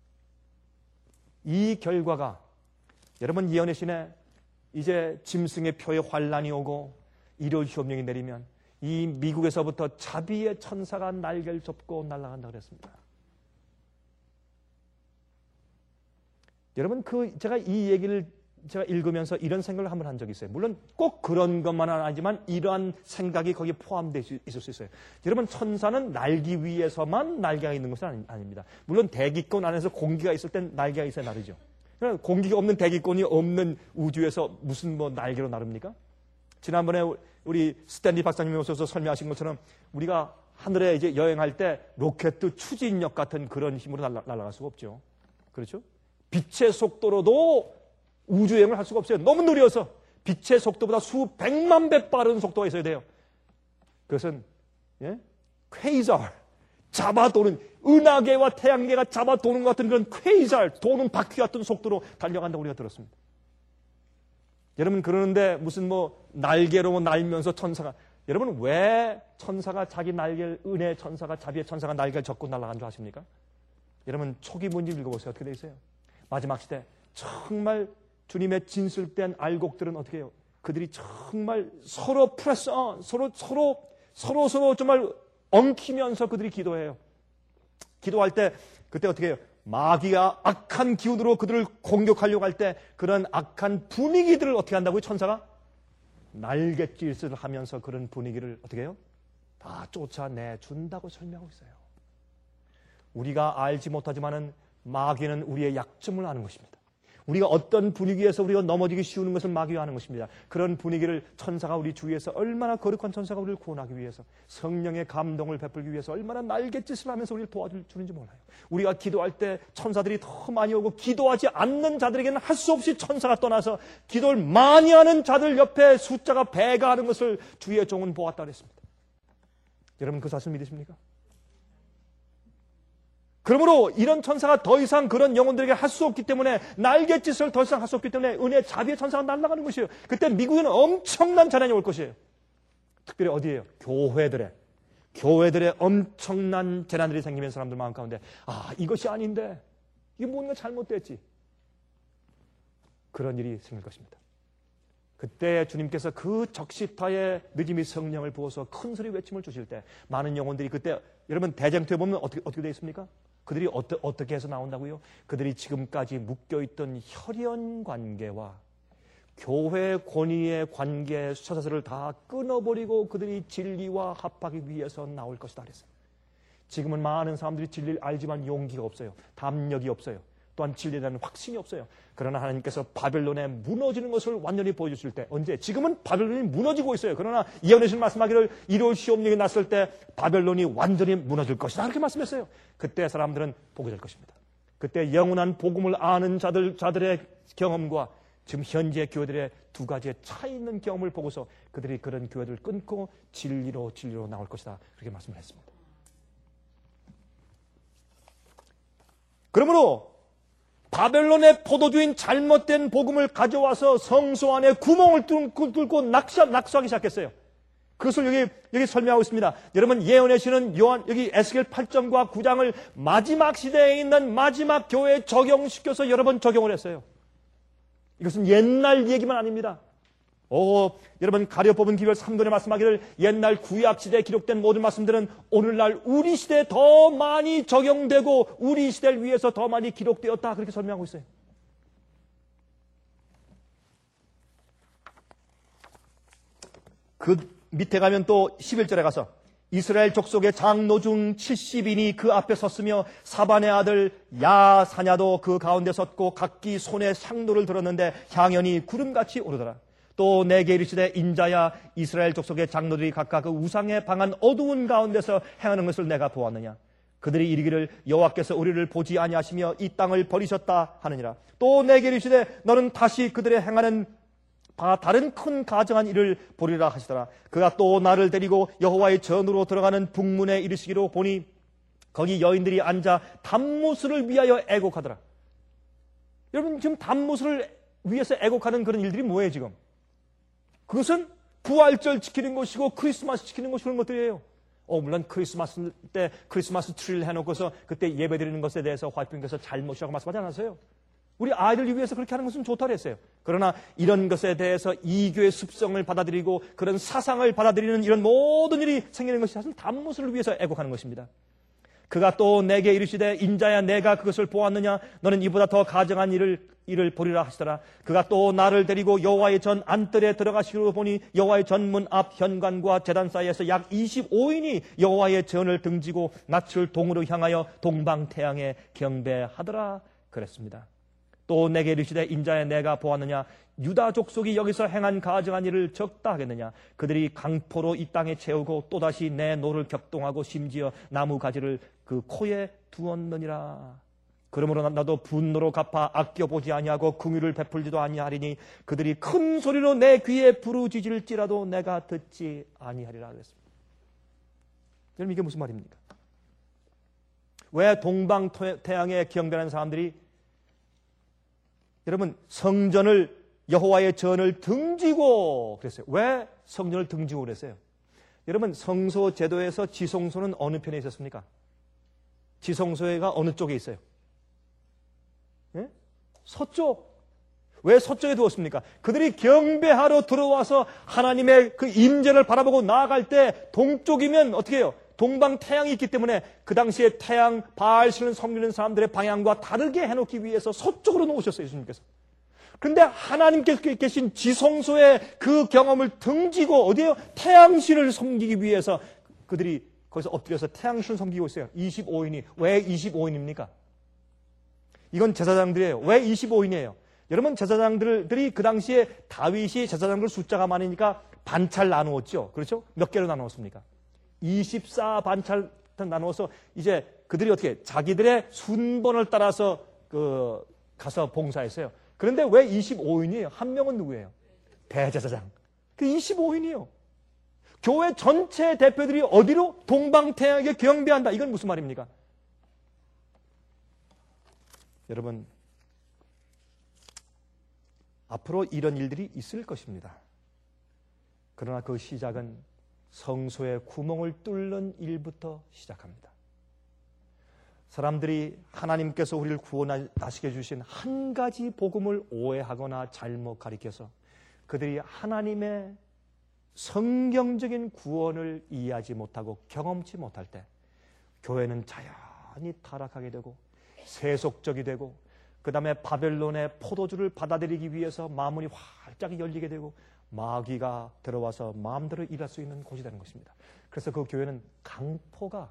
이 결과가 여러분 예언의 신에 이제 짐승의 표에 환란이 오고 일요일 시험령이 내리면 이 미국에서부터 자비의 천사가 날개를 접고 날아간다고 그랬습니다. 여러분 제가 이 얘기를 제가 읽으면서 이런 생각을 한번 한 적이 있어요. 물론 꼭 그런 것만은 아니지만 이러한 생각이 거기에 포함되어 있을 수 있어요. 여러분, 천사는 날기 위해서만 날개가 있는 것은 아닙니다. 물론 대기권 안에서 공기가 있을 땐 날개가 있어야 나르죠. 공기가 없는 대기권이 없는 우주에서 무슨 날개로 나릅니까? 지난번에 우리 스탠리 박사님이 오셔서 설명하신 것처럼 우리가 하늘에 이제 여행할 때 로켓 추진력 같은 그런 힘으로 날아갈 수가 없죠. 그렇죠? 빛의 속도로도 우주여행을 할 수가 없어요. 너무 느려서 빛의 속도보다 수백만 배 빠른 속도가 있어야 돼요. 그것은 퀘이잘, 잡아도는 은하계와 태양계가 잡아도는 것 같은 그런 퀘이잘, 도는 바퀴 같은 속도로 달려간다고 우리가 들었습니다. 여러분, 그러는데 무슨 날개로 날면서 천사가, 여러분, 왜 천사가 자기 날개를, 은혜의 천사가, 자비의 천사가 날개를 젓고 날아간 줄 아십니까? 여러분, 초기 문제 읽어보세요. 어떻게 되어 있어요? 마지막 시대 정말 주님의 진술된 알곡들은 어떻게 해요? 그들이 정말 서로 서로 정말 엉키면서 그들이 기도해요. 기도할 때 그때 어떻게 해요? 마귀가 악한 기운으로 그들을 공격하려고 할 때 그런 악한 분위기들을 어떻게 한다고요? 천사가 날갯짓을 하면서 그런 분위기를 어떻게 해요? 다 쫓아내준다고 설명하고 있어요. 우리가 알지 못하지만은 마귀는 우리의 약점을 아는 것입니다. 우리가 어떤 분위기에서 우리가 넘어지기 쉬운 것을 마귀가 아는 것입니다. 그런 분위기를 천사가 우리 주위에서, 얼마나 거룩한 천사가 우리를 구원하기 위해서, 성령의 감동을 베풀기 위해서 얼마나 날갯짓을 하면서 우리를 도와주는지 몰라요. 우리가 기도할 때 천사들이 더 많이 오고, 기도하지 않는 자들에게는 할 수 없이 천사가 떠나서 기도를 많이 하는 자들 옆에 숫자가 배가 하는 것을 주의 종은 보았다 그랬습니다. 여러분, 그 사실 믿으십니까? 그러므로 이런 천사가 더 이상 그런 영혼들에게 할 수 없기 때문에, 날갯짓을 더 이상 할 수 없기 때문에 은혜, 자비의 천사가 날아가는 것이에요. 그때 미국에는 엄청난 재난이 올 것이에요. 특별히 어디예요? 교회들의 엄청난 재난들이 생기면 사람들 마음 가운데, 이것이 아닌데 이게 뭔가 잘못됐지, 그런 일이 생길 것입니다. 그때 주님께서 그 적시타에 늦음이 성령을 부어서 큰 소리 외침을 주실 때 많은 영혼들이, 그때 여러분 대쟁투에 보면 어떻게 되어 있습니까? 그들이 어떻게 해서 나온다고요? 그들이 지금까지 묶여있던 혈연 관계와 교회 권위의 관계 쇠사슬을 다 끊어버리고 그들이 진리와 합하기 위해서 나올 것이다 그랬어요. 지금은 많은 사람들이 진리를 알지만 용기가 없어요. 담력이 없어요. 또한 진리에 대한 확신이 없어요. 그러나 하나님께서 바벨론에 무너지는 것을 완전히 보여주실 때, 언제? 지금은 바벨론이 무너지고 있어요. 그러나 예언하신 말씀하기를 이룰 시험령이 났을 때 바벨론이 완전히 무너질 것이다, 그렇게 말씀했어요. 그때 사람들은 보게 될 것입니다. 그때 영원한 복음을 아는 자들의 경험과 지금 현재 교회들의 두 가지의 차이 있는 경험을 보고서 그들이 그런 교회들을 끊고 진리로 나올 것이다, 그렇게 말씀을 했습니다. 그러므로 바벨론의 포도주인 잘못된 복음을 가져와서 성소 안에 구멍을 뚫고 낙수하기 시작했어요. 그것을 여기 설명하고 있습니다. 여러분, 예언의 신은 여기 에스겔 8장과 9장을 마지막 시대에 있는 마지막 교회에 적용시켜서 여러 번 적용을 했어요. 이것은 옛날 얘기만 아닙니다. 여러분, 가려 뽑은 기별 3돈에 말씀하기를 옛날 구약 시대에 기록된 모든 말씀들은 오늘날 우리 시대에 더 많이 적용되고 우리 시대를 위해서 더 많이 기록되었다, 그렇게 설명하고 있어요. 그 밑에 가면 또 11절에 가서 이스라엘 족속의 장로 중 70인이 그 앞에 섰으며 사반의 아들 야사냐도 그 가운데 섰고 각기 손에 상도를 들었는데 향연이 구름같이 오르더라. 또 내게 이르시되 인자야, 이스라엘 족속의 장로들이 각각 그 우상에 방한 어두운 가운데서 행하는 것을 내가 보았느냐. 그들이 이르기를 여호와께서 우리를 보지 아니하시며 이 땅을 버리셨다 하느니라. 또 내게 이르시되 너는 다시 그들의 행하는 다른 큰 가증한 일을 보리라 하시더라. 그가 또 나를 데리고 여호와의 전으로 들어가는 북문에 이르시기로 보니 거기 여인들이 앉아 단무스를 위하여 애곡하더라. 여러분, 지금 단무스를 위해서 애곡하는 그런 일들이 뭐예요 지금? 그것은 부활절 지키는 것이고 크리스마스 지키는 것이 그런 것들이에요. 물론 크리스마스 때 크리스마스 트리를 해놓고서 그때 예배 드리는 것에 대해서 화이트님께서 잘못이라고 말씀하지 않았어요. 우리 아이들 위해서 그렇게 하는 것은 좋다고 했어요. 그러나 이런 것에 대해서 이교의 습성을 받아들이고 그런 사상을 받아들이는 이런 모든 일이 생기는 것이 사실 단무스를 위해서 애곡하는 것입니다. 그가 또 내게 이르시되 인자야 내가 그것을 보았느냐 너는 이보다 더 가증한 일을 보리라 하시더라. 그가 또 나를 데리고 여호와의 전 안뜰에 들어가시고 보니 여호와의 전문 앞 현관과 제단 사이에서 약 25인이 여호와의 전을 등지고 낯을 동으로 향하여 동방태양에 경배하더라 그랬습니다. 또 내게 이르시되 인자야 내가 보았느냐 유다 족속이 여기서 행한 가증한 일을 적다 하겠느냐. 그들이 강포로 이 땅에 채우고 또다시 내 노를 격동하고 심지어 나무 가지를 그 코에 두었느니라. 그러므로 나도 분노로 갚아 아껴보지 아니하고 긍휼을 베풀지도 아니하리니 그들이 큰 소리로 내 귀에 부르짖을지라도 내가 듣지 아니하리라 그랬습니다. 여러분 이게 무슨 말입니까? 왜 동방태양에 경배하는 사람들이 여러분 성전을 여호와의 전을 등지고 그랬어요. 왜 성전을 등지고 그랬어요? 여러분 성소 제도에서 지성소는 어느 편에 있었습니까? 지성소가 어느 쪽에 있어요? 네? 서쪽. 왜 서쪽에 두었습니까? 그들이 경배하러 들어와서 하나님의 그 임재를 바라보고 나아갈 때 동쪽이면 어떻게 해요? 동방 태양이 있기 때문에 그 당시에 태양 바알신을 섬기는 사람들의 방향과 다르게 해놓기 위해서 서쪽으로 놓으셨어요. 예수님께서. 그런데 하나님께서 계신 지성소의 그 경험을 등지고 어디에요? 태양신을 섬기기 위해서 그들이 거기서 엎드려서 태양신을 섬기고 있어요. 25인이. 왜 25인입니까? 이건 제사장들이에요. 왜 25인이에요? 여러분 제사장들이 그 당시에 다윗이 제사장들 숫자가 많으니까 반찰 나누었죠. 그렇죠? 몇 개로 나누었습니까? 24반찰 나누어서 이제 그들이 어떻게 자기들의 순번을 따라서 가서 봉사했어요. 그런데 왜 25인이에요? 한 명은 누구예요? 대제사장. 그 25인이요. 교회 전체 대표들이 어디로? 동방태양에게 경배한다. 이건 무슨 말입니까? 여러분 앞으로 이런 일들이 있을 것입니다. 그러나 그 시작은 성소의 구멍을 뚫는 일부터 시작합니다. 사람들이 하나님께서 우리를 구원하시게 주신 한 가지 복음을 오해하거나 잘못 가리켜서 그들이 하나님의 성경적인 구원을 이해하지 못하고 경험치 못할 때 교회는 자연히 타락하게 되고 세속적이 되고 그 다음에 바벨론의 포도주를 받아들이기 위해서 마음문이 활짝 열리게 되고 마귀가 들어와서 마음대로 일할 수 있는 곳이 되는 것입니다. 그래서 그 교회는 강포가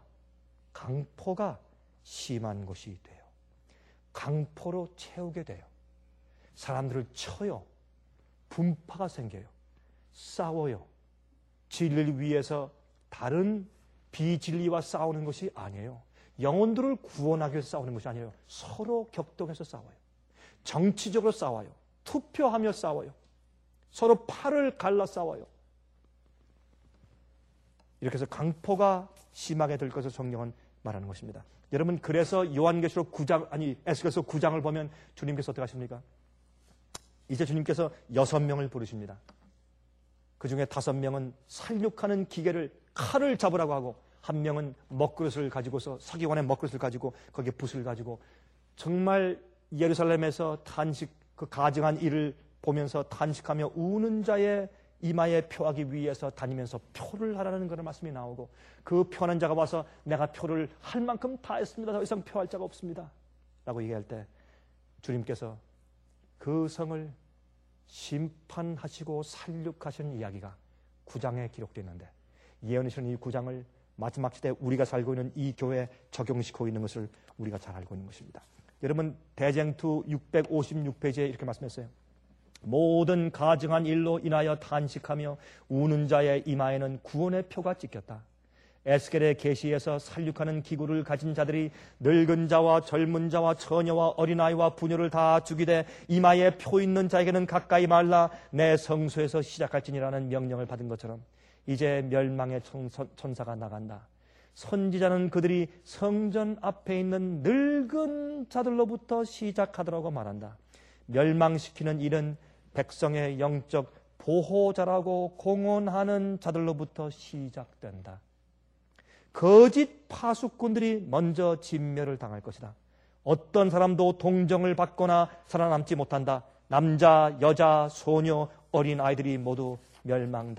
심한 곳이 돼요. 강포로 채우게 돼요. 사람들을 쳐요. 분파가 생겨요. 싸워요. 진리를 위해서 다른 비진리와 싸우는 것이 아니에요. 영혼들을 구원하기 위해서 싸우는 것이 아니에요. 서로 격동해서 싸워요. 정치적으로 싸워요. 투표하며 싸워요. 서로 팔을 갈라 싸워요. 이렇게 해서 강포가 심하게 될 것을 성경은 말하는 것입니다. 여러분 그래서 요한계시록 9장 에스겔서 9장을 보면 주님께서 어떻게 하십니까? 이제 주님께서 6명을 부르십니다. 그 중에 5명은 살육하는 기계를 칼을 잡으라고 하고 한 명은 먹그릇을 가지고서 서기관의 먹그릇을 가지고 거기에 붓을 가지고 정말 예루살렘에서 그 가증한 일을 보면서 탄식하며 우는 자의 이마에 표하기 위해서 다니면서 표를 하라는 그런 말씀이 나오고 그 표하는 자가 와서 내가 표를 할 만큼 다 했습니다. 더 이상 표할 자가 없습니다. 라고 얘기할 때 주님께서 그 성을 심판하시고 살육하신 이야기가 9장에 기록되어 있는데 예언이신 이 9장을 마지막 시대에 우리가 살고 있는 이 교회에 적용시키고 있는 것을 우리가 잘 알고 있는 것입니다. 여러분 대쟁투 656페이지에 이렇게 말씀했어요. 모든 가증한 일로 인하여 탄식하며 우는 자의 이마에는 구원의 표가 찍혔다. 에스겔의 계시에서 살육하는 기구를 가진 자들이 늙은 자와 젊은 자와 처녀와 어린아이와 부녀를 다 죽이되 이마에 표 있는 자에게는 가까이 말라 내 성소에서 시작할지니라는 명령을 받은 것처럼 이제 멸망의 천사가 나간다. 선지자는 그들이 성전 앞에 있는 늙은 자들로부터 시작하더라고 말한다. 멸망시키는 일은 백성의 영적 보호자라고 공언하는 자들로부터 시작된다. 거짓 파수꾼들이 먼저 진멸을 당할 것이다. 어떤 사람도 동정을 받거나 살아남지 못한다. 남자, 여자, 소녀, 어린 아이들이 모두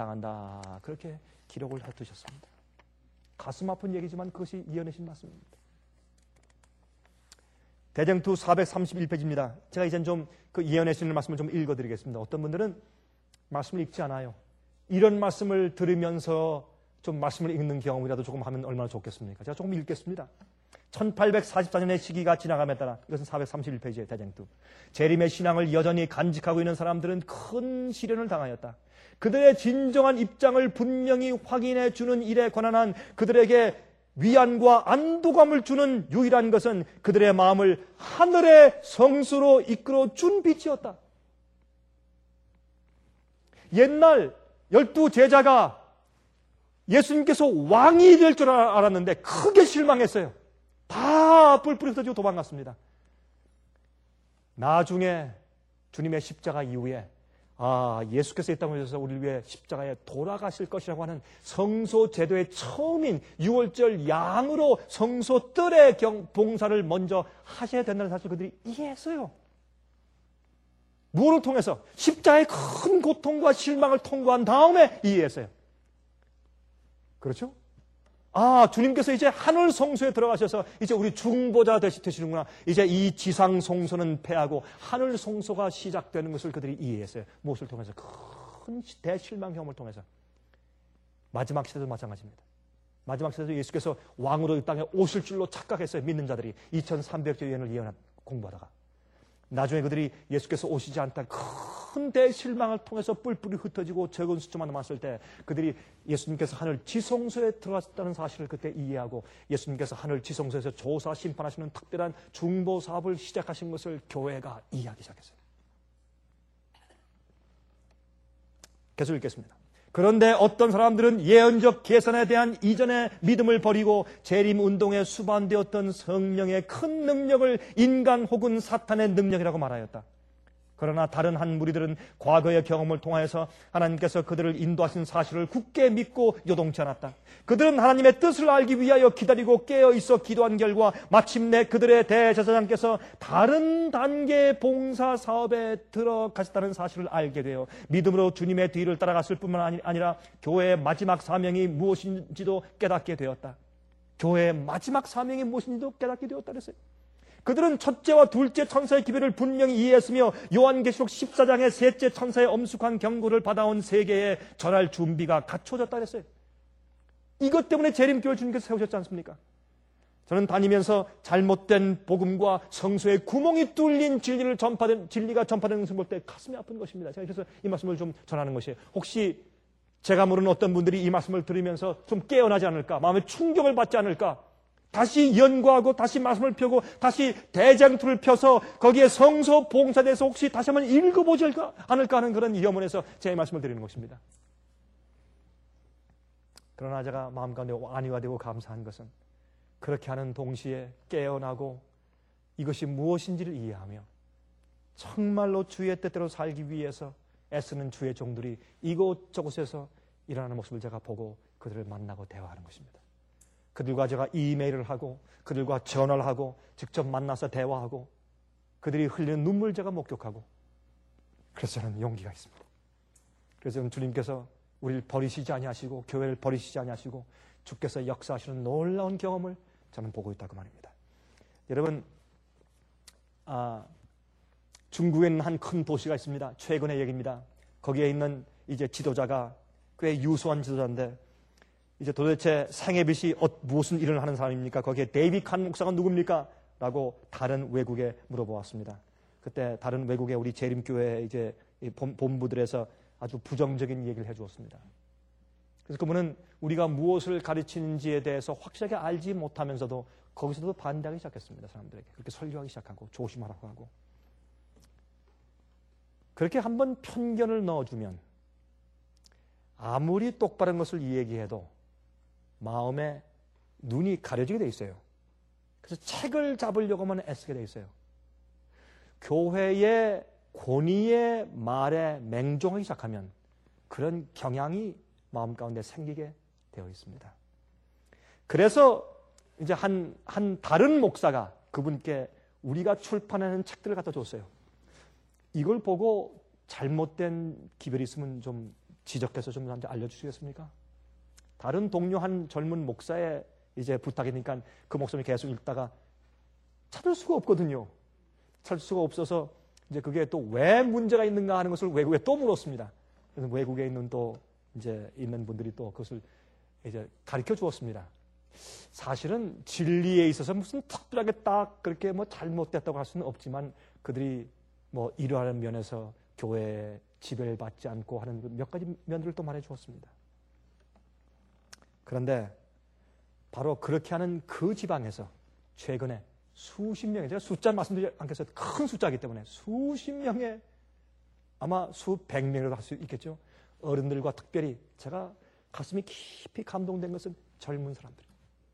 멸망당한다. 그렇게 기록을 해두셨습니다. 가슴 아픈 얘기지만 그것이 이어내신 말씀입니다. 대쟁투 431페이지입니다. 제가 이젠 좀 그 예언의 신의 말씀을 좀 읽어드리겠습니다. 어떤 분들은 말씀을 읽지 않아요. 이런 말씀을 들으면서 좀 말씀을 읽는 경험이라도 조금 하면 얼마나 좋겠습니까? 제가 조금 읽겠습니다. 1844년의 시기가 지나감에 따라, 이것은 431페이지의 대쟁투. 재림의 신앙을 여전히 간직하고 있는 사람들은 큰 시련을 당하였다. 그들의 진정한 입장을 분명히 확인해 주는 일에 관한 그들에게 위안과 안도감을 주는 유일한 것은 그들의 마음을 하늘의 성수로 이끌어 준 빛이었다. 옛날 12 제자가 예수님께서 왕이 될 줄 알았는데 크게 실망했어요. 다 뿔뿔이 흩어지고 도망갔습니다. 나중에 주님의 십자가 이후에 예수께서 이 땅에 오셔서 우리를 위해 십자가에 돌아가실 것이라고 하는 성소 제도의 처음인 6월절 양으로 성소 뜰의 봉사를 먼저 하셔야 된다는 사실을 그들이 이해했어요. 무엇을 통해서? 십자가의 큰 고통과 실망을 통과한 다음에 이해했어요. 그렇죠? 주님께서 이제 하늘 성소에 들어가셔서 이제 우리 중보자 되시는구나. 이제 이 지상 성소는 패하고 하늘 성소가 시작되는 것을 그들이 이해했어요. 무엇을 통해서? 큰 대실망 경험을 통해서. 마지막 시대도 마찬가지입니다. 마지막 시대도 예수께서 왕으로 이 땅에 오실 줄로 착각했어요. 믿는 자들이 2300절 예언을 공부하다가. 나중에 그들이 예수께서 오시지 않다 큰 대실망을 통해서 뿔뿔이 흩어지고 적은 숫자만 남았을 때 그들이 예수님께서 하늘 지성소에 들어갔다는 사실을 그때 이해하고 예수님께서 하늘 지성소에서 조사 심판하시는 특별한 중보 사업을 시작하신 것을 교회가 이해하기 시작했어요. 계속 읽겠습니다. 그런데 어떤 사람들은 예언적 계산에 대한 이전의 믿음을 버리고 재림 운동에 수반되었던 성령의 큰 능력을 인간 혹은 사탄의 능력이라고 말하였다. 그러나 다른 한 무리들은 과거의 경험을 통하여서 하나님께서 그들을 인도하신 사실을 굳게 믿고 요동치 않았다. 그들은 하나님의 뜻을 알기 위하여 기다리고 깨어있어 기도한 결과 마침내 그들의 대제사장께서 다른 단계의 봉사 사업에 들어가셨다는 사실을 알게 되어 믿음으로 주님의 뒤를 따라갔을 뿐만 아니라 교회의 마지막 사명이 무엇인지도 깨닫게 되었다. 교회의 마지막 사명이 무엇인지도 깨닫게 되었다 그랬어요. 그들은 첫째와 둘째 천사의 기별을 분명히 이해했으며 요한계시록 14장의 셋째 천사의 엄숙한 경고를 받아온 세계에 전할 준비가 갖춰졌다 그랬어요. 이것 때문에 재림교회를 주님께서 세우셨지 않습니까? 저는 다니면서 잘못된 복음과 성소의 구멍이 뚫린 진리가 전파되는 것을 볼 때 가슴이 아픈 것입니다. 제가 그래서 이 말씀을 좀 전하는 것이에요. 혹시 제가 모르는 어떤 분들이 이 말씀을 들으면서 좀 깨어나지 않을까? 마음에 충격을 받지 않을까? 다시 연구하고 다시 말씀을 펴고 다시 대장투를 펴서 거기에 성소 봉사대에서 혹시 다시 한번 읽어보지 않을까 하는 그런 염원에서 제 말씀을 드리는 것입니다. 그러나 제가 마음 가운데 안위가 되고 감사한 것은 그렇게 하는 동시에 깨어나고 이것이 무엇인지를 이해하며 정말로 주의 뜻대로 살기 위해서 애쓰는 주의 종들이 이곳저곳에서 일어나는 모습을 제가 보고 그들을 만나고 대화하는 것입니다. 그들과 제가 이메일을 하고 그들과 전화를 하고 직접 만나서 대화하고 그들이 흘리는 눈물 제가 목격하고 그래서 저는 용기가 있습니다. 그래서 주님께서 우리를 버리시지 아니하시고 교회를 버리시지 아니하시고 주께서 역사하시는 놀라운 경험을 저는 보고 있다고 말입니다. 여러분 중국에 있는 한 큰 도시가 있습니다. 최근의 얘기입니다. 거기에 있는 이제 지도자가 꽤 유수한 지도자인데 이제 도대체 생애빛이 무슨 일을 하는 사람입니까? 거기에 데이비 칸 목사가 누굽니까? 라고 다른 외국에 물어보았습니다. 그때 다른 외국의 우리 재림교회 이제 본부들에서 아주 부정적인 얘기를 해주었습니다. 그래서 그분은 우리가 무엇을 가르치는지에 대해서 확실하게 알지 못하면서도 거기서도 반대하기 시작했습니다. 사람들에게 그렇게 설교하기 시작하고 조심하라고 하고 그렇게 한번 편견을 넣어주면 아무리 똑바른 것을 얘기해도 마음에 눈이 가려지게 돼 있어요. 그래서 책을 잡으려고 하면 애쓰게 돼 있어요. 교회의 권위의 말에 맹종하기 시작하면 그런 경향이 마음 가운데 생기게 되어 있습니다. 그래서 이제 한 다른 목사가 그분께 우리가 출판하는 책들을 갖다 줬어요. 이걸 보고 잘못된 기별이 있으면 좀 지적해서 좀 나한테 알려주시겠습니까? 다른 동료 한 젊은 목사의 이제 부탁이니까 그 목사님이 계속 읽다가 찾을 수가 없거든요. 찾을 수가 없어서 이제 그게 또 왜 문제가 있는가 하는 것을 외국에 또 물었습니다. 그래서 외국에 있는 또 이제 있는 분들이 또 그것을 이제 가르쳐 주었습니다. 사실은 진리에 있어서 무슨 특별하게 딱 그렇게 뭐 잘못됐다고 할 수는 없지만 그들이 뭐 이러한 면에서 교회에 지배를 받지 않고 하는 몇 가지 면들을 또 말해 주었습니다. 그런데 바로 그렇게 하는 그 지방에서 최근에 수십 명의, 제가 숫자 말씀드리지 않겠어요. 큰 숫자이기 때문에 수십 명의, 아마 수백 명이라도 할 수 있겠죠. 어른들과 특별히 제가 가슴이 깊이 감동된 것은 젊은 사람들이.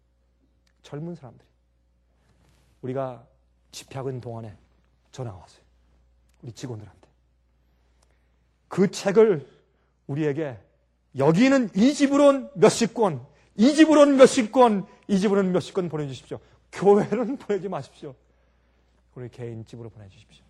우리가 집회하고 있는 동안에 전화가 왔어요. 우리 직원들한테. 그 책을 우리에게 여기는 이 집으로는 몇십 권, 이 집으로는 몇십 권, 이 집으로는 몇십 권 보내주십시오. 교회는 보내지 마십시오. 우리 개인 집으로 보내주십시오.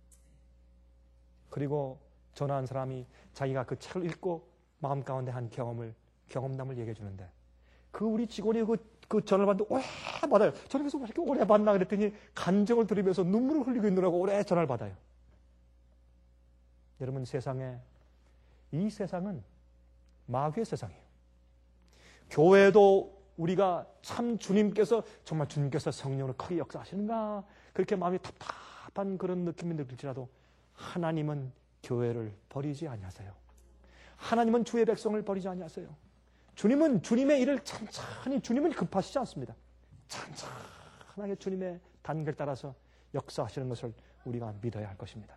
그리고 전화한 사람이 자기가 그 책을 읽고 마음 가운데 한 경험담을 얘기해 주는데 그 우리 직원이 그 전화를 받는데 오래 받아요. 저는 계속 이렇게 오래 받나 그랬더니 간정을 들이면서 눈물을 흘리고 있느라고 오래 전화를 받아요. 여러분 이 세상은 마귀의 세상이에요. 교회도 우리가 참 정말 주님께서 성령으로 크게 역사하시는가 그렇게 마음이 답답한 그런 느낌이 들지라도 하나님은 교회를 버리지 아니하세요. 하나님은 주의 백성을 버리지 아니하세요. 주님은 주님의 일을 주님은 급하시지 않습니다. 찬찬하게 주님의 단계를 따라서 역사하시는 것을 우리가 믿어야 할 것입니다.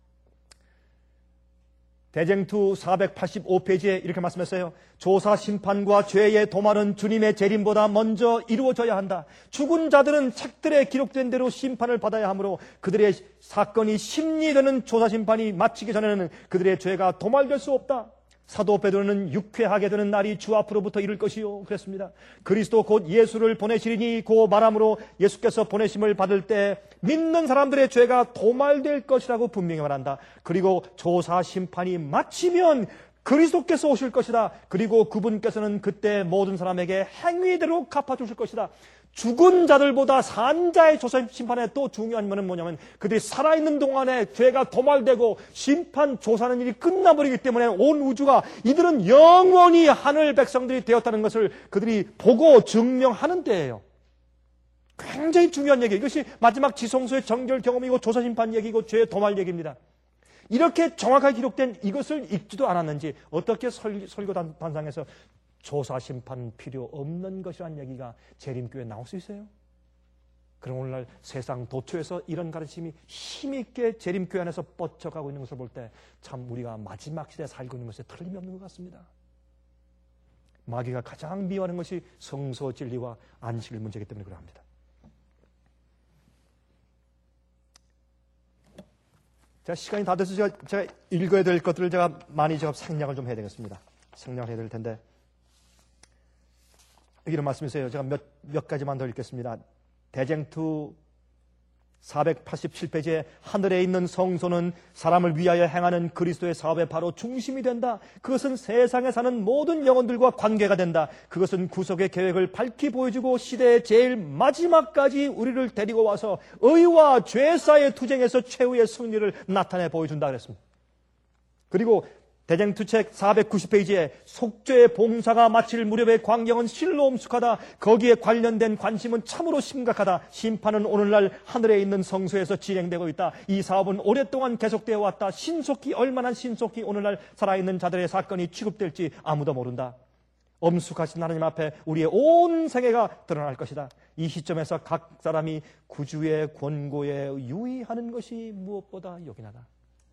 대쟁투 485페이지에 이렇게 말씀했어요. 조사 심판과 죄의 도말은 주님의 재림보다 먼저 이루어져야 한다. 죽은 자들은 책들에 기록된 대로 심판을 받아야 하므로 그들의 사건이 심리되는 조사 심판이 마치기 전에는 그들의 죄가 도말될 수 없다. 사도 베드로는 유쾌하게 되는 날이 주 앞으로부터 이를 것이요 그랬습니다. 그리스도 곧 예수를 보내시리니 고 말함으로 예수께서 보내심을 받을 때 믿는 사람들의 죄가 도말될 것이라고 분명히 말한다. 그리고 조사 심판이 마치면 그리스도께서 오실 것이다. 그리고 그분께서는 그때 모든 사람에게 행위대로 갚아주실 것이다. 죽은 자들보다 산 자의 조사 심판에 또 중요한 면은 뭐냐면 그들이 살아있는 동안에 죄가 도말되고 심판 조사하는 일이 끝나버리기 때문에 온 우주가 이들은 영원히 하늘 백성들이 되었다는 것을 그들이 보고 증명하는 때예요. 굉장히 중요한 얘기예요. 이것이 마지막 지성소의 정결 경험이고 조사 심판 얘기고 죄의 도말 얘기입니다. 이렇게 정확하게 기록된 이것을 읽지도 않았는지 어떻게 설교 단상에서 조사 심판 필요 없는 것이라는 얘기가 재림교회에 나올 수 있어요? 그럼 오늘날 세상 도처에서 이런 가르침이 힘있게 재림교회 안에서 뻗쳐가고 있는 것을 볼 때 참 우리가 마지막 시대에 살고 있는 것에 틀림이 없는 것 같습니다. 마귀가 가장 미워하는 것이 성서 진리와 안식일 문제이기 때문에 그러합니다. 자, 시간이 다 돼서 제가 읽어야 될 것들을 제가 많이 생략을 좀 해야 되겠습니다. 생략을 해야 될 텐데 이런 말씀이세요. 제가 몇 가지만 더 읽겠습니다. 대쟁투 487페이지에 하늘에 있는 성소는 사람을 위하여 행하는 그리스도의 사업의 바로 중심이 된다. 그것은 세상에 사는 모든 영혼들과 관계가 된다. 그것은 구속의 계획을 밝히 보여주고 시대의 제일 마지막까지 우리를 데리고 와서 의와 죄 사이의 투쟁에서 최후의 승리를 나타내 보여준다 그랬습니다. 그리고 대쟁투책 490페이지에 속죄의 봉사가 마칠 무렵의 광경은 실로 엄숙하다. 거기에 관련된 관심은 참으로 심각하다. 심판은 오늘날 하늘에 있는 성소에서 진행되고 있다. 이 사업은 오랫동안 계속되어 왔다. 얼마나 신속히 오늘날 살아있는 자들의 사건이 취급될지 아무도 모른다. 엄숙하신 하나님 앞에 우리의 온 생애가 드러날 것이다. 이 시점에서 각 사람이 구주의 권고에 유의하는 것이 무엇보다 요긴하다.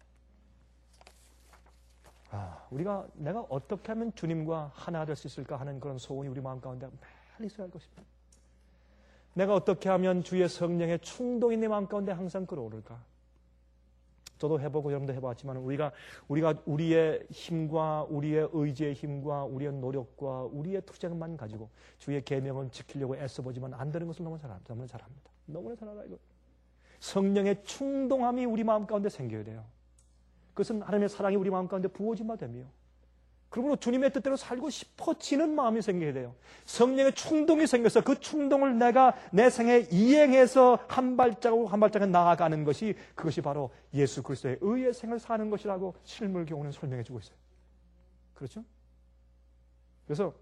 내가 어떻게 하면 주님과 하나 될 수 있을까 하는 그런 소원이 우리 마음 가운데 매일 있어야 할 것입니다. 내가 어떻게 하면 주의 성령의 충동이 내 마음 가운데 항상 끌어오를까? 저도 해보고 여러분도 해봤지만 우리가 우리의 힘과 우리의 의지의 힘과 우리의 노력과 우리의 투쟁만 가지고 주의 계명을 지키려고 애써보지만 안 되는 것을 너무 잘합니다. 너무나 잘 알아요. 성령의 충동함이 우리 마음 가운데 생겨야 돼요. 그것은 하나님의 사랑이 우리 마음 가운데 부어진 바 되며 그러므로 주님의 뜻대로 살고 싶어지는 마음이 생기게 돼요. 성령의 충동이 생겨서 그 충동을 내가 내 생에 이행해서 한 발자국 한 발자국 나아가는 것이, 그것이 바로 예수 그리스도의 의의 생을 사는 것이라고 실물교훈은 설명해 주고 있어요. 그렇죠? 그래서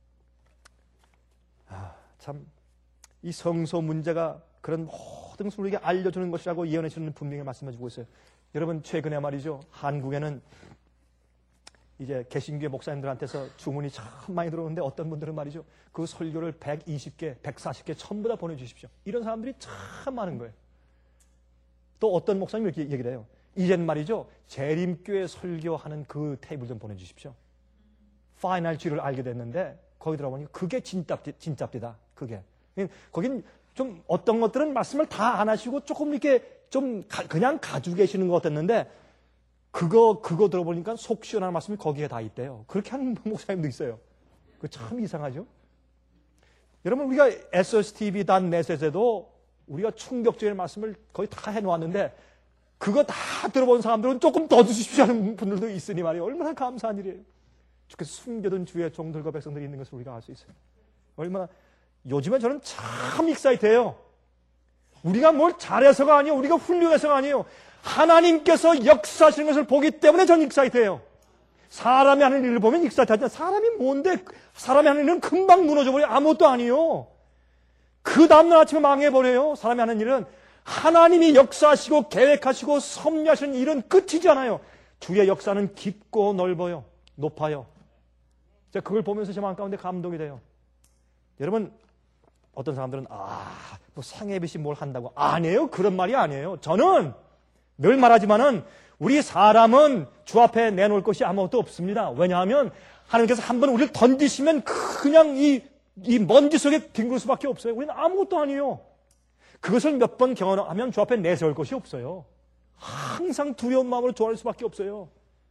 참 이 성소 문제가 그런 모든 것을 우리에게 알려주는 것이라고 예언해 주는 분명히 말씀해 주고 있어요. 여러분, 최근에 말이죠, 한국에는 이제 개신교회 목사님들한테서 주문이 참 많이 들어오는데, 어떤 분들은 말이죠, 그 설교를 120개, 140개 전부 다 보내주십시오. 이런 사람들이 참 많은 거예요. 또 어떤 목사님이 이렇게 얘기를 해요. 이젠 말이죠, 재림교회 설교하는 그 테이블 좀 보내주십시오. 파이널 G를 알게 됐는데 거기 들어보니까 그게 진짜입니다. 그게. 거긴 좀 어떤 것들은 말씀을 다 안 하시고 조금 이렇게 좀 그냥 가지고 계시는 것 같았는데, 그거 들어보니까 속 시원한 말씀이 거기에 다 있대요. 그렇게 하는 목사님도 있어요. 그 참 이상하죠? 여러분, 우리가 SOSTV.net에도 우리가 충격적인 말씀을 거의 다 해놓았는데, 그거 다 들어본 사람들은 조금 더 주십시오 하는 분들도 있으니 말이에요. 얼마나 감사한 일이에요. 주께서 숨겨둔 주의 종들과 백성들이 있는 것을 우리가 알 수 있어요. 얼마나, 요즘에 저는 참 익사이트해요. 우리가 뭘 잘해서가 아니에요. 우리가 훌륭해서가 아니에요. 하나님께서 역사하시는 것을 보기 때문에 저는 익사이트해요. 사람이 하는 일을 보면 익사이트하지. 사람이 뭔데, 사람이 하는 일은 금방 무너져버려요. 아무것도 아니에요. 그 다음날 아침에 망해버려요. 사람이 하는 일은 하나님이 역사하시고 계획하시고 섭리하시는 일은 끝이지 않아요. 주의 역사는 깊고 넓어요. 높아요. 제가 그걸 보면서 제 마음 가운데 감동이 돼요. 여러분, 어떤 사람들은 뭐 생애빛이 뭘 한다고. 아니에요. 그런 말이 아니에요. 저는 늘 말하지만은 우리 사람은 주 앞에 내놓을 것이 아무것도 없습니다. 왜냐하면 하나님께서 한번 우리를 던지시면 그냥 이 먼지 속에 뒹굴 수밖에 없어요. 우리는 아무것도 아니에요. 그것을 몇 번 경험하면 주 앞에 내세울 것이 없어요. 항상 두려운 마음으로 좋아할 수밖에 없어요.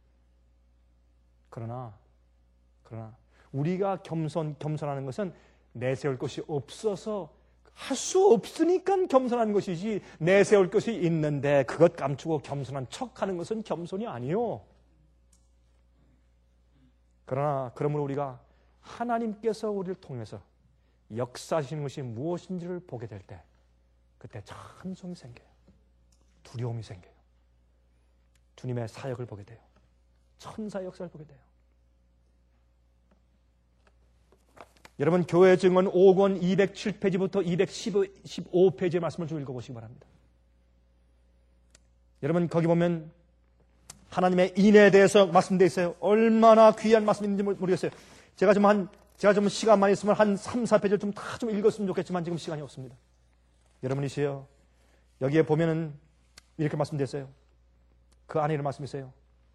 그러나 우리가 겸손하는 것은 내세울 것이 없어서, 할 수 없으니까 겸손한 것이지, 내세울 것이 있는데 그것 감추고 겸손한 척하는 것은 겸손이 아니요. 그러므로 우리가 하나님께서 우리를 통해서 역사하시는 것이 무엇인지를 보게 될 때, 그때 찬송이 생겨요. 두려움이 생겨요. 주님의 사역을 보게 돼요. 천사의 역사를 보게 돼요. 여러분, 교회 증언 5권 207페이지부터 215페이지의 말씀을 좀 읽어보시기 바랍니다. 여러분, 거기 보면 하나님의 인에 대해서 말씀되어 있어요. 얼마나 귀한 말씀인지 모르겠어요. 제가 좀 시간만 있으면 한 3, 4페이지를 좀 다 좀 읽었으면 좋겠지만 지금 시간이 없습니다. 여러분이시여, 여기에 보면은 이렇게 말씀되었어요. 그 안에 이런 말씀이 있어요.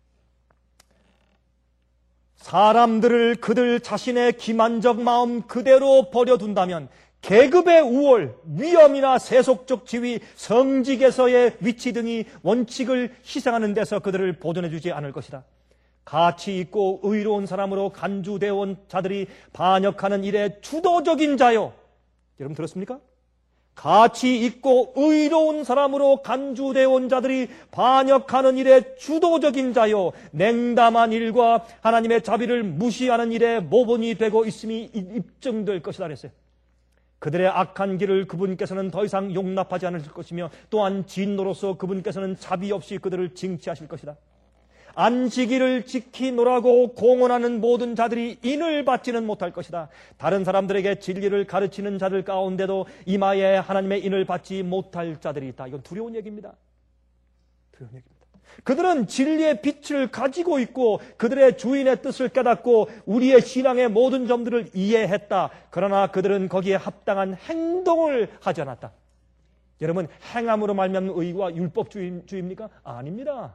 사람들을 그들 자신의 기만적 마음 그대로 버려둔다면 계급의 우월, 위엄이나 세속적 지위, 성직에서의 위치 등이 원칙을 희생하는 데서 그들을 보존해 주지 않을 것이다. 가치 있고 의로운 사람으로 간주되어 온 자들이 반역하는 일에 주도적인 자요. 여러분 들었습니까? 가치 있고 의로운 사람으로 간주되어 온 자들이 반역하는 일에 주도적인 자요, 냉담한 일과 하나님의 자비를 무시하는 일에 모본이 되고 있음이 입증될 것이다 그랬어요. 그들의 악한 길을 그분께서는 더 이상 용납하지 않을 것이며, 또한 진노로서 그분께서는 자비 없이 그들을 징치하실 것이다. 안식일을 지키노라고 공언하는 모든 자들이 인을 받지는 못할 것이다. 다른 사람들에게 진리를 가르치는 자들 가운데도 이마에 하나님의 인을 받지 못할 자들이 있다. 이건 두려운 얘기입니다. 두려운 얘기입니다. 그들은 진리의 빛을 가지고 있고 그들의 주인의 뜻을 깨닫고 우리의 신앙의 모든 점들을 이해했다. 그러나 그들은 거기에 합당한 행동을 하지 않았다. 여러분, 행함으로 말미암는 의와 율법주의입니까? 아닙니다.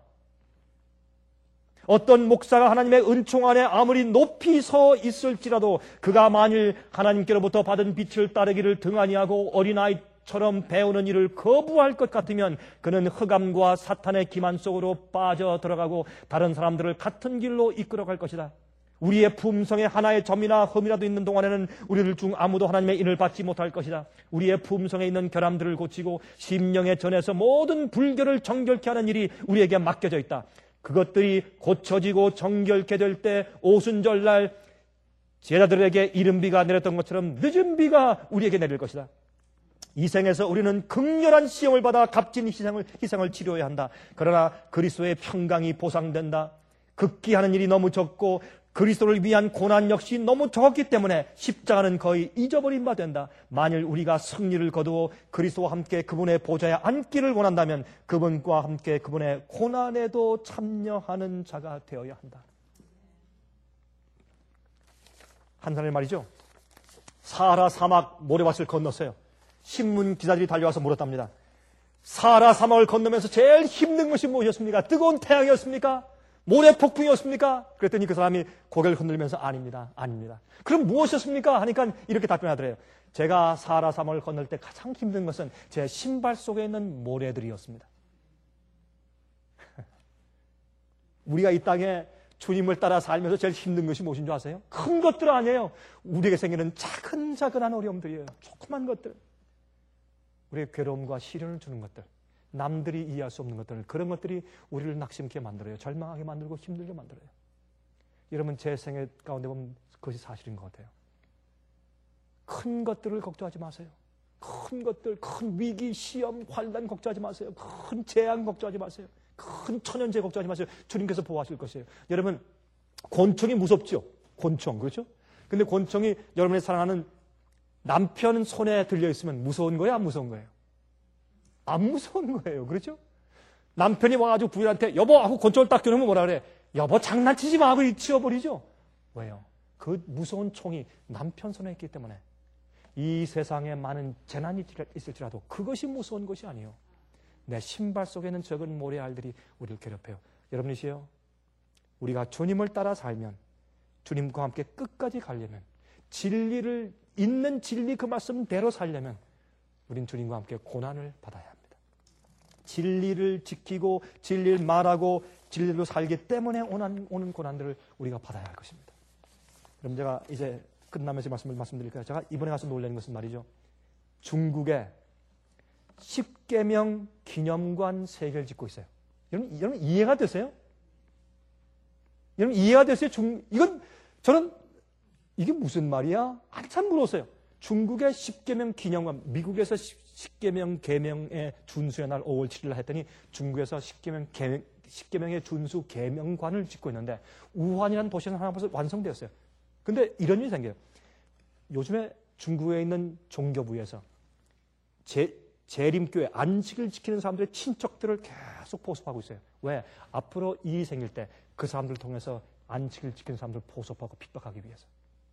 어떤 목사가 하나님의 은총 안에 아무리 높이 서 있을지라도 그가 만일 하나님께로부터 받은 빛을 따르기를 등한히 하고 어린아이처럼 배우는 일을 거부할 것 같으면 그는 흑암과 사탄의 기만 속으로 빠져들어가고 다른 사람들을 같은 길로 이끌어갈 것이다. 우리의 품성에 하나의 점이나 흠이라도 있는 동안에는 우리들 중 아무도 하나님의 인을 받지 못할 것이다. 우리의 품성에 있는 결함들을 고치고 심령에 전해서 모든 불결을 정결케 하는 일이 우리에게 맡겨져 있다. 그것들이 고쳐지고 정결케 될 때 오순절날 제자들에게 이른 비가 내렸던 것처럼 늦은 비가 우리에게 내릴 것이다. 이 생에서 우리는 극렬한 시험을 받아 값진 희생을 치료해야 한다. 그러나 그리스도의 평강이 보상된다. 극기하는 일이 너무 적고 그리스도를 위한 고난 역시 너무 적었기 때문에 십자가는 거의 잊어버린 바 된다. 만일 우리가 승리를 거두어 그리스도와 함께 그분의 보좌에 앉기를 원한다면 그분과 함께 그분의 고난에도 참여하는 자가 되어야 한다. 한 사람이 말이죠. 사하라 사막 모래밭을 건넜어요. 신문 기자들이 달려와서 물었답니다. 사하라 사막을 건너면서 제일 힘든 것이 무엇이었습니까? 뜨거운 태양이었습니까? 모래 폭풍이었습니까? 그랬더니 그 사람이 고개를 흔들면서 아닙니다. 아닙니다. 그럼 무엇이었습니까? 하니까 이렇게 답변하더래요. 제가 사하라 사막을 건널 때 가장 힘든 것은 제 신발 속에 있는 모래들이었습니다. 우리가 이 땅에 주님을 따라 살면서 제일 힘든 것이 무엇인 줄 아세요? 큰 것들 아니에요. 우리에게 생기는 작은 어려움들이에요. 조그만 것들. 우리의 괴로움과 시련을 주는 것들. 남들이 이해할 수 없는 것들. 그런 것들이 우리를 낙심케 만들어요. 절망하게 만들고 힘들게 만들어요. 여러분 제 생애 가운데 보면 그것이 사실인 것 같아요. 큰 것들을 걱정하지 마세요. 큰 것들, 큰 위기, 시험, 환난 걱정하지 마세요. 큰 재앙 걱정하지 마세요. 큰 천연재 걱정하지 마세요. 주님께서 보호하실 것이에요. 여러분 곤충이 무섭죠? 곤충, 그렇죠? 근데 곤충이 여러분의 사랑하는 남편 손에 들려있으면 무서운 거예요? 안 무서운 거예요? 안 무서운 거예요. 그렇죠? 남편이 와가지고 부인한테 여보 하고 곤충을 딱 겨누면 뭐라 그래? 여보 장난치지 마 하고 치워버리죠? 왜요? 그 무서운 총이 남편 손에 있기 때문에 이 세상에 많은 재난이 있을지라도 그것이 무서운 것이 아니에요. 내 신발 속에 있는 적은 모래알들이 우리를 괴롭혀요. 여러분이시요, 우리가 주님을 따라 살면, 주님과 함께 끝까지 가려면, 진리를 있는 진리 그 말씀대로 살려면 우린 주님과 함께 고난을 받아야 합니다. 진리를 지키고 진리를 말하고 진리로 살기 때문에 오는 고난들을 우리가 받아야 할 것입니다. 그럼 제가 이제 끝나면서 말씀드릴까요? 제가 이번에 가서 놀라는 것은 말이죠. 중국에 10계명 기념관 3개를 짓고 있어요. 여러분 이해가 되세요? 여러분 이해가 되세요? 이건 저는 이게 무슨 말이야? 한참 물었어요. 중국의 10계명 기념관, 미국에서 10계명 계명의 준수의 날 5월 7일 했더니 중국에서 10계명의 준수 계명관을 짓고 있는데 우한이라는 도시에서 하나 벌써 완성되었어요. 근데 이런 일이 생겨요. 요즘에 중국에 있는 종교부에서 재림교회 안식을 지키는 사람들의 친척들을 계속 포섭하고 있어요. 왜? 앞으로 일이 생길 때 그 사람들을 통해서 안식을 지키는 사람들을 포섭하고 핍박하기 위해서.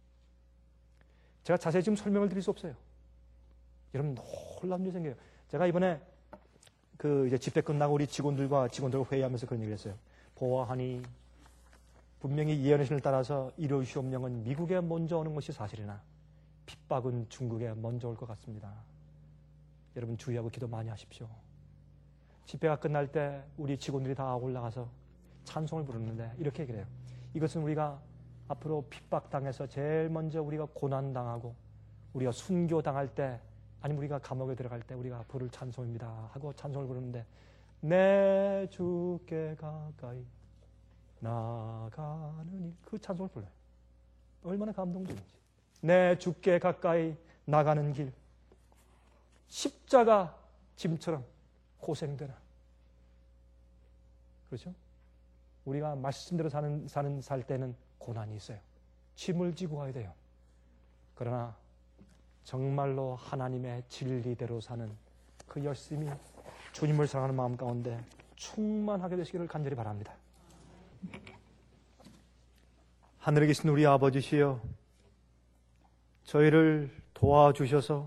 제가 자세히 지금 설명을 드릴 수 없어요. 여러분 놀라운 일이 생겨요. 제가 이번에 이제 집회 끝나고 우리 직원들과 회의하면서 그런 얘기를 했어요. 보아하니 분명히 예언의 신을 따라서 일요 시험령은 미국에 먼저 오는 것이 사실이나 핍박은 중국에 먼저 올 것 같습니다. 여러분 주의하고 기도 많이 하십시오. 집회가 끝날 때 우리 직원들이 다 올라가서 찬송을 부르는데 이렇게 얘기를 해요. 이것은 우리가 앞으로 핍박당해서 제일 먼저 우리가 고난당하고 우리가 순교당할 때 아니면 우리가 감옥에 들어갈 때 우리가 부를 찬송입니다 하고 찬송을 부르는데 내 주께 가까이 나가는 일, 그 찬송을 불러요. 얼마나 감동적인지. 내 주께 가까이 나가는 길, 십자가 짐처럼 고생되나. 그렇죠? 우리가 말씀대로 살 때는 고난이 있어요. 짐을 지고 가야 돼요. 그러나 정말로 하나님의 진리대로 사는 그 열심이 주님을 사랑하는 마음 가운데 충만하게 되시기를 간절히 바랍니다. 하늘에 계신 우리 아버지시여, 저희를 도와주셔서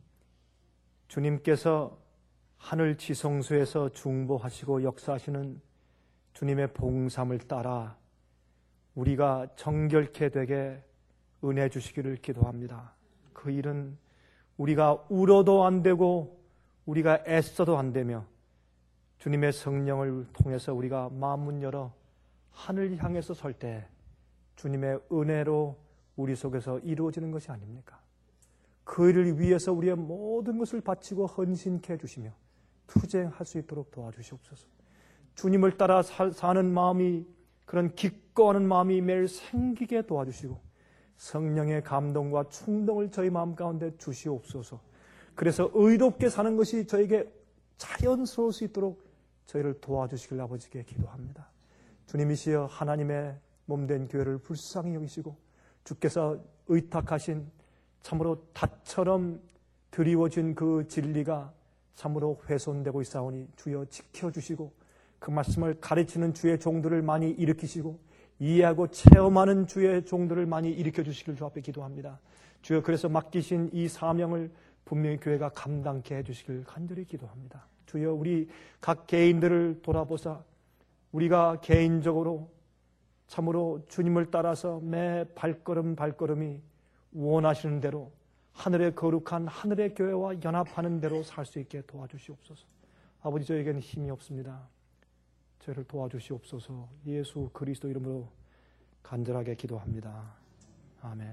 주님께서 하늘 지성소에서 중보하시고 역사하시는 주님의 봉삼을 따라 우리가 정결케 되게 은혜 주시기를 기도합니다. 그 일은 우리가 울어도 안 되고 우리가 애써도 안 되며 주님의 성령을 통해서 우리가 마음문 열어 하늘 향해서 설 때 주님의 은혜로 우리 속에서 이루어지는 것이 아닙니까? 그 일을 위해서 우리의 모든 것을 바치고 헌신케 해주시며 투쟁할 수 있도록 도와주시옵소서. 주님을 따라 사는 마음이, 그런 기꺼워하는 마음이 매일 생기게 도와주시고 성령의 감동과 충동을 저희 마음 가운데 주시옵소서. 그래서 의롭게 사는 것이 저에게 자연스러울 수 있도록 저희를 도와주시길 아버지께 기도합니다. 주님이시여 하나님의 몸된 교회를 불쌍히 여기시고 주께서 의탁하신 참으로 닷처럼 드리워진 그 진리가 참으로 훼손되고 있사오니 주여 지켜주시고 그 말씀을 가르치는 주의 종들을 많이 일으키시고 이해하고 체험하는 주의 종들을 많이 일으켜 주시길 주 앞에 기도합니다. 주여 그래서 맡기신 이 사명을 분명히 교회가 감당케 해주시길 간절히 기도합니다. 주여 우리 각 개인들을 돌아보사 우리가 개인적으로 참으로 주님을 따라서 매 발걸음이 원하시는 대로 하늘의 거룩한 하늘의 교회와 연합하는 대로 살 수 있게 도와주시옵소서. 아버지 저에게는 힘이 없습니다. 저를 도와주시옵소서. 예수 그리스도 이름으로 간절하게 기도합니다. 아멘.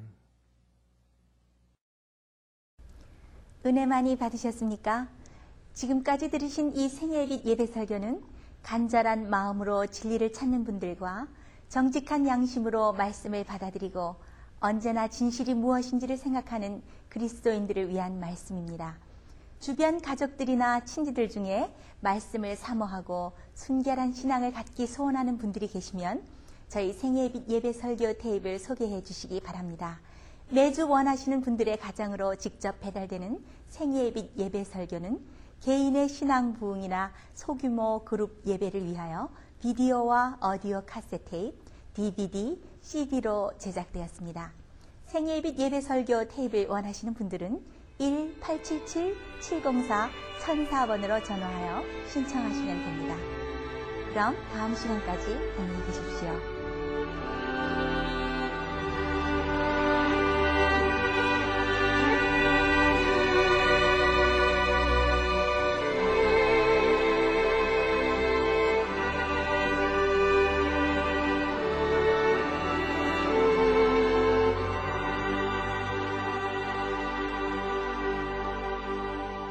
은혜 많이 받으셨습니까? 지금까지 들으신 이 생애빛 예배 설교는 간절한 마음으로 진리를 찾는 분들과 정직한 양심으로 말씀을 받아들이고 언제나 진실이 무엇인지를 생각하는 그리스도인들을 위한 말씀입니다. 주변 가족들이나 친지들 중에 말씀을 사모하고 순결한 신앙을 갖기 소원하는 분들이 계시면 저희 생애빛 예배 설교 테이프를 소개해 주시기 바랍니다. 매주 원하시는 분들의 가정으로 직접 배달되는 생애빛 예배 설교는 개인의 신앙 부흥이나 소규모 그룹 예배를 위하여 비디오와 오디오 카세트 테이프, DVD, CD로 제작되었습니다. 생애빛 예배 설교 테이프를 원하시는 분들은 1-877-704-1004번으로 전화하여 신청하시면 됩니다. 그럼 다음 시간까지 안녕히 계십시오.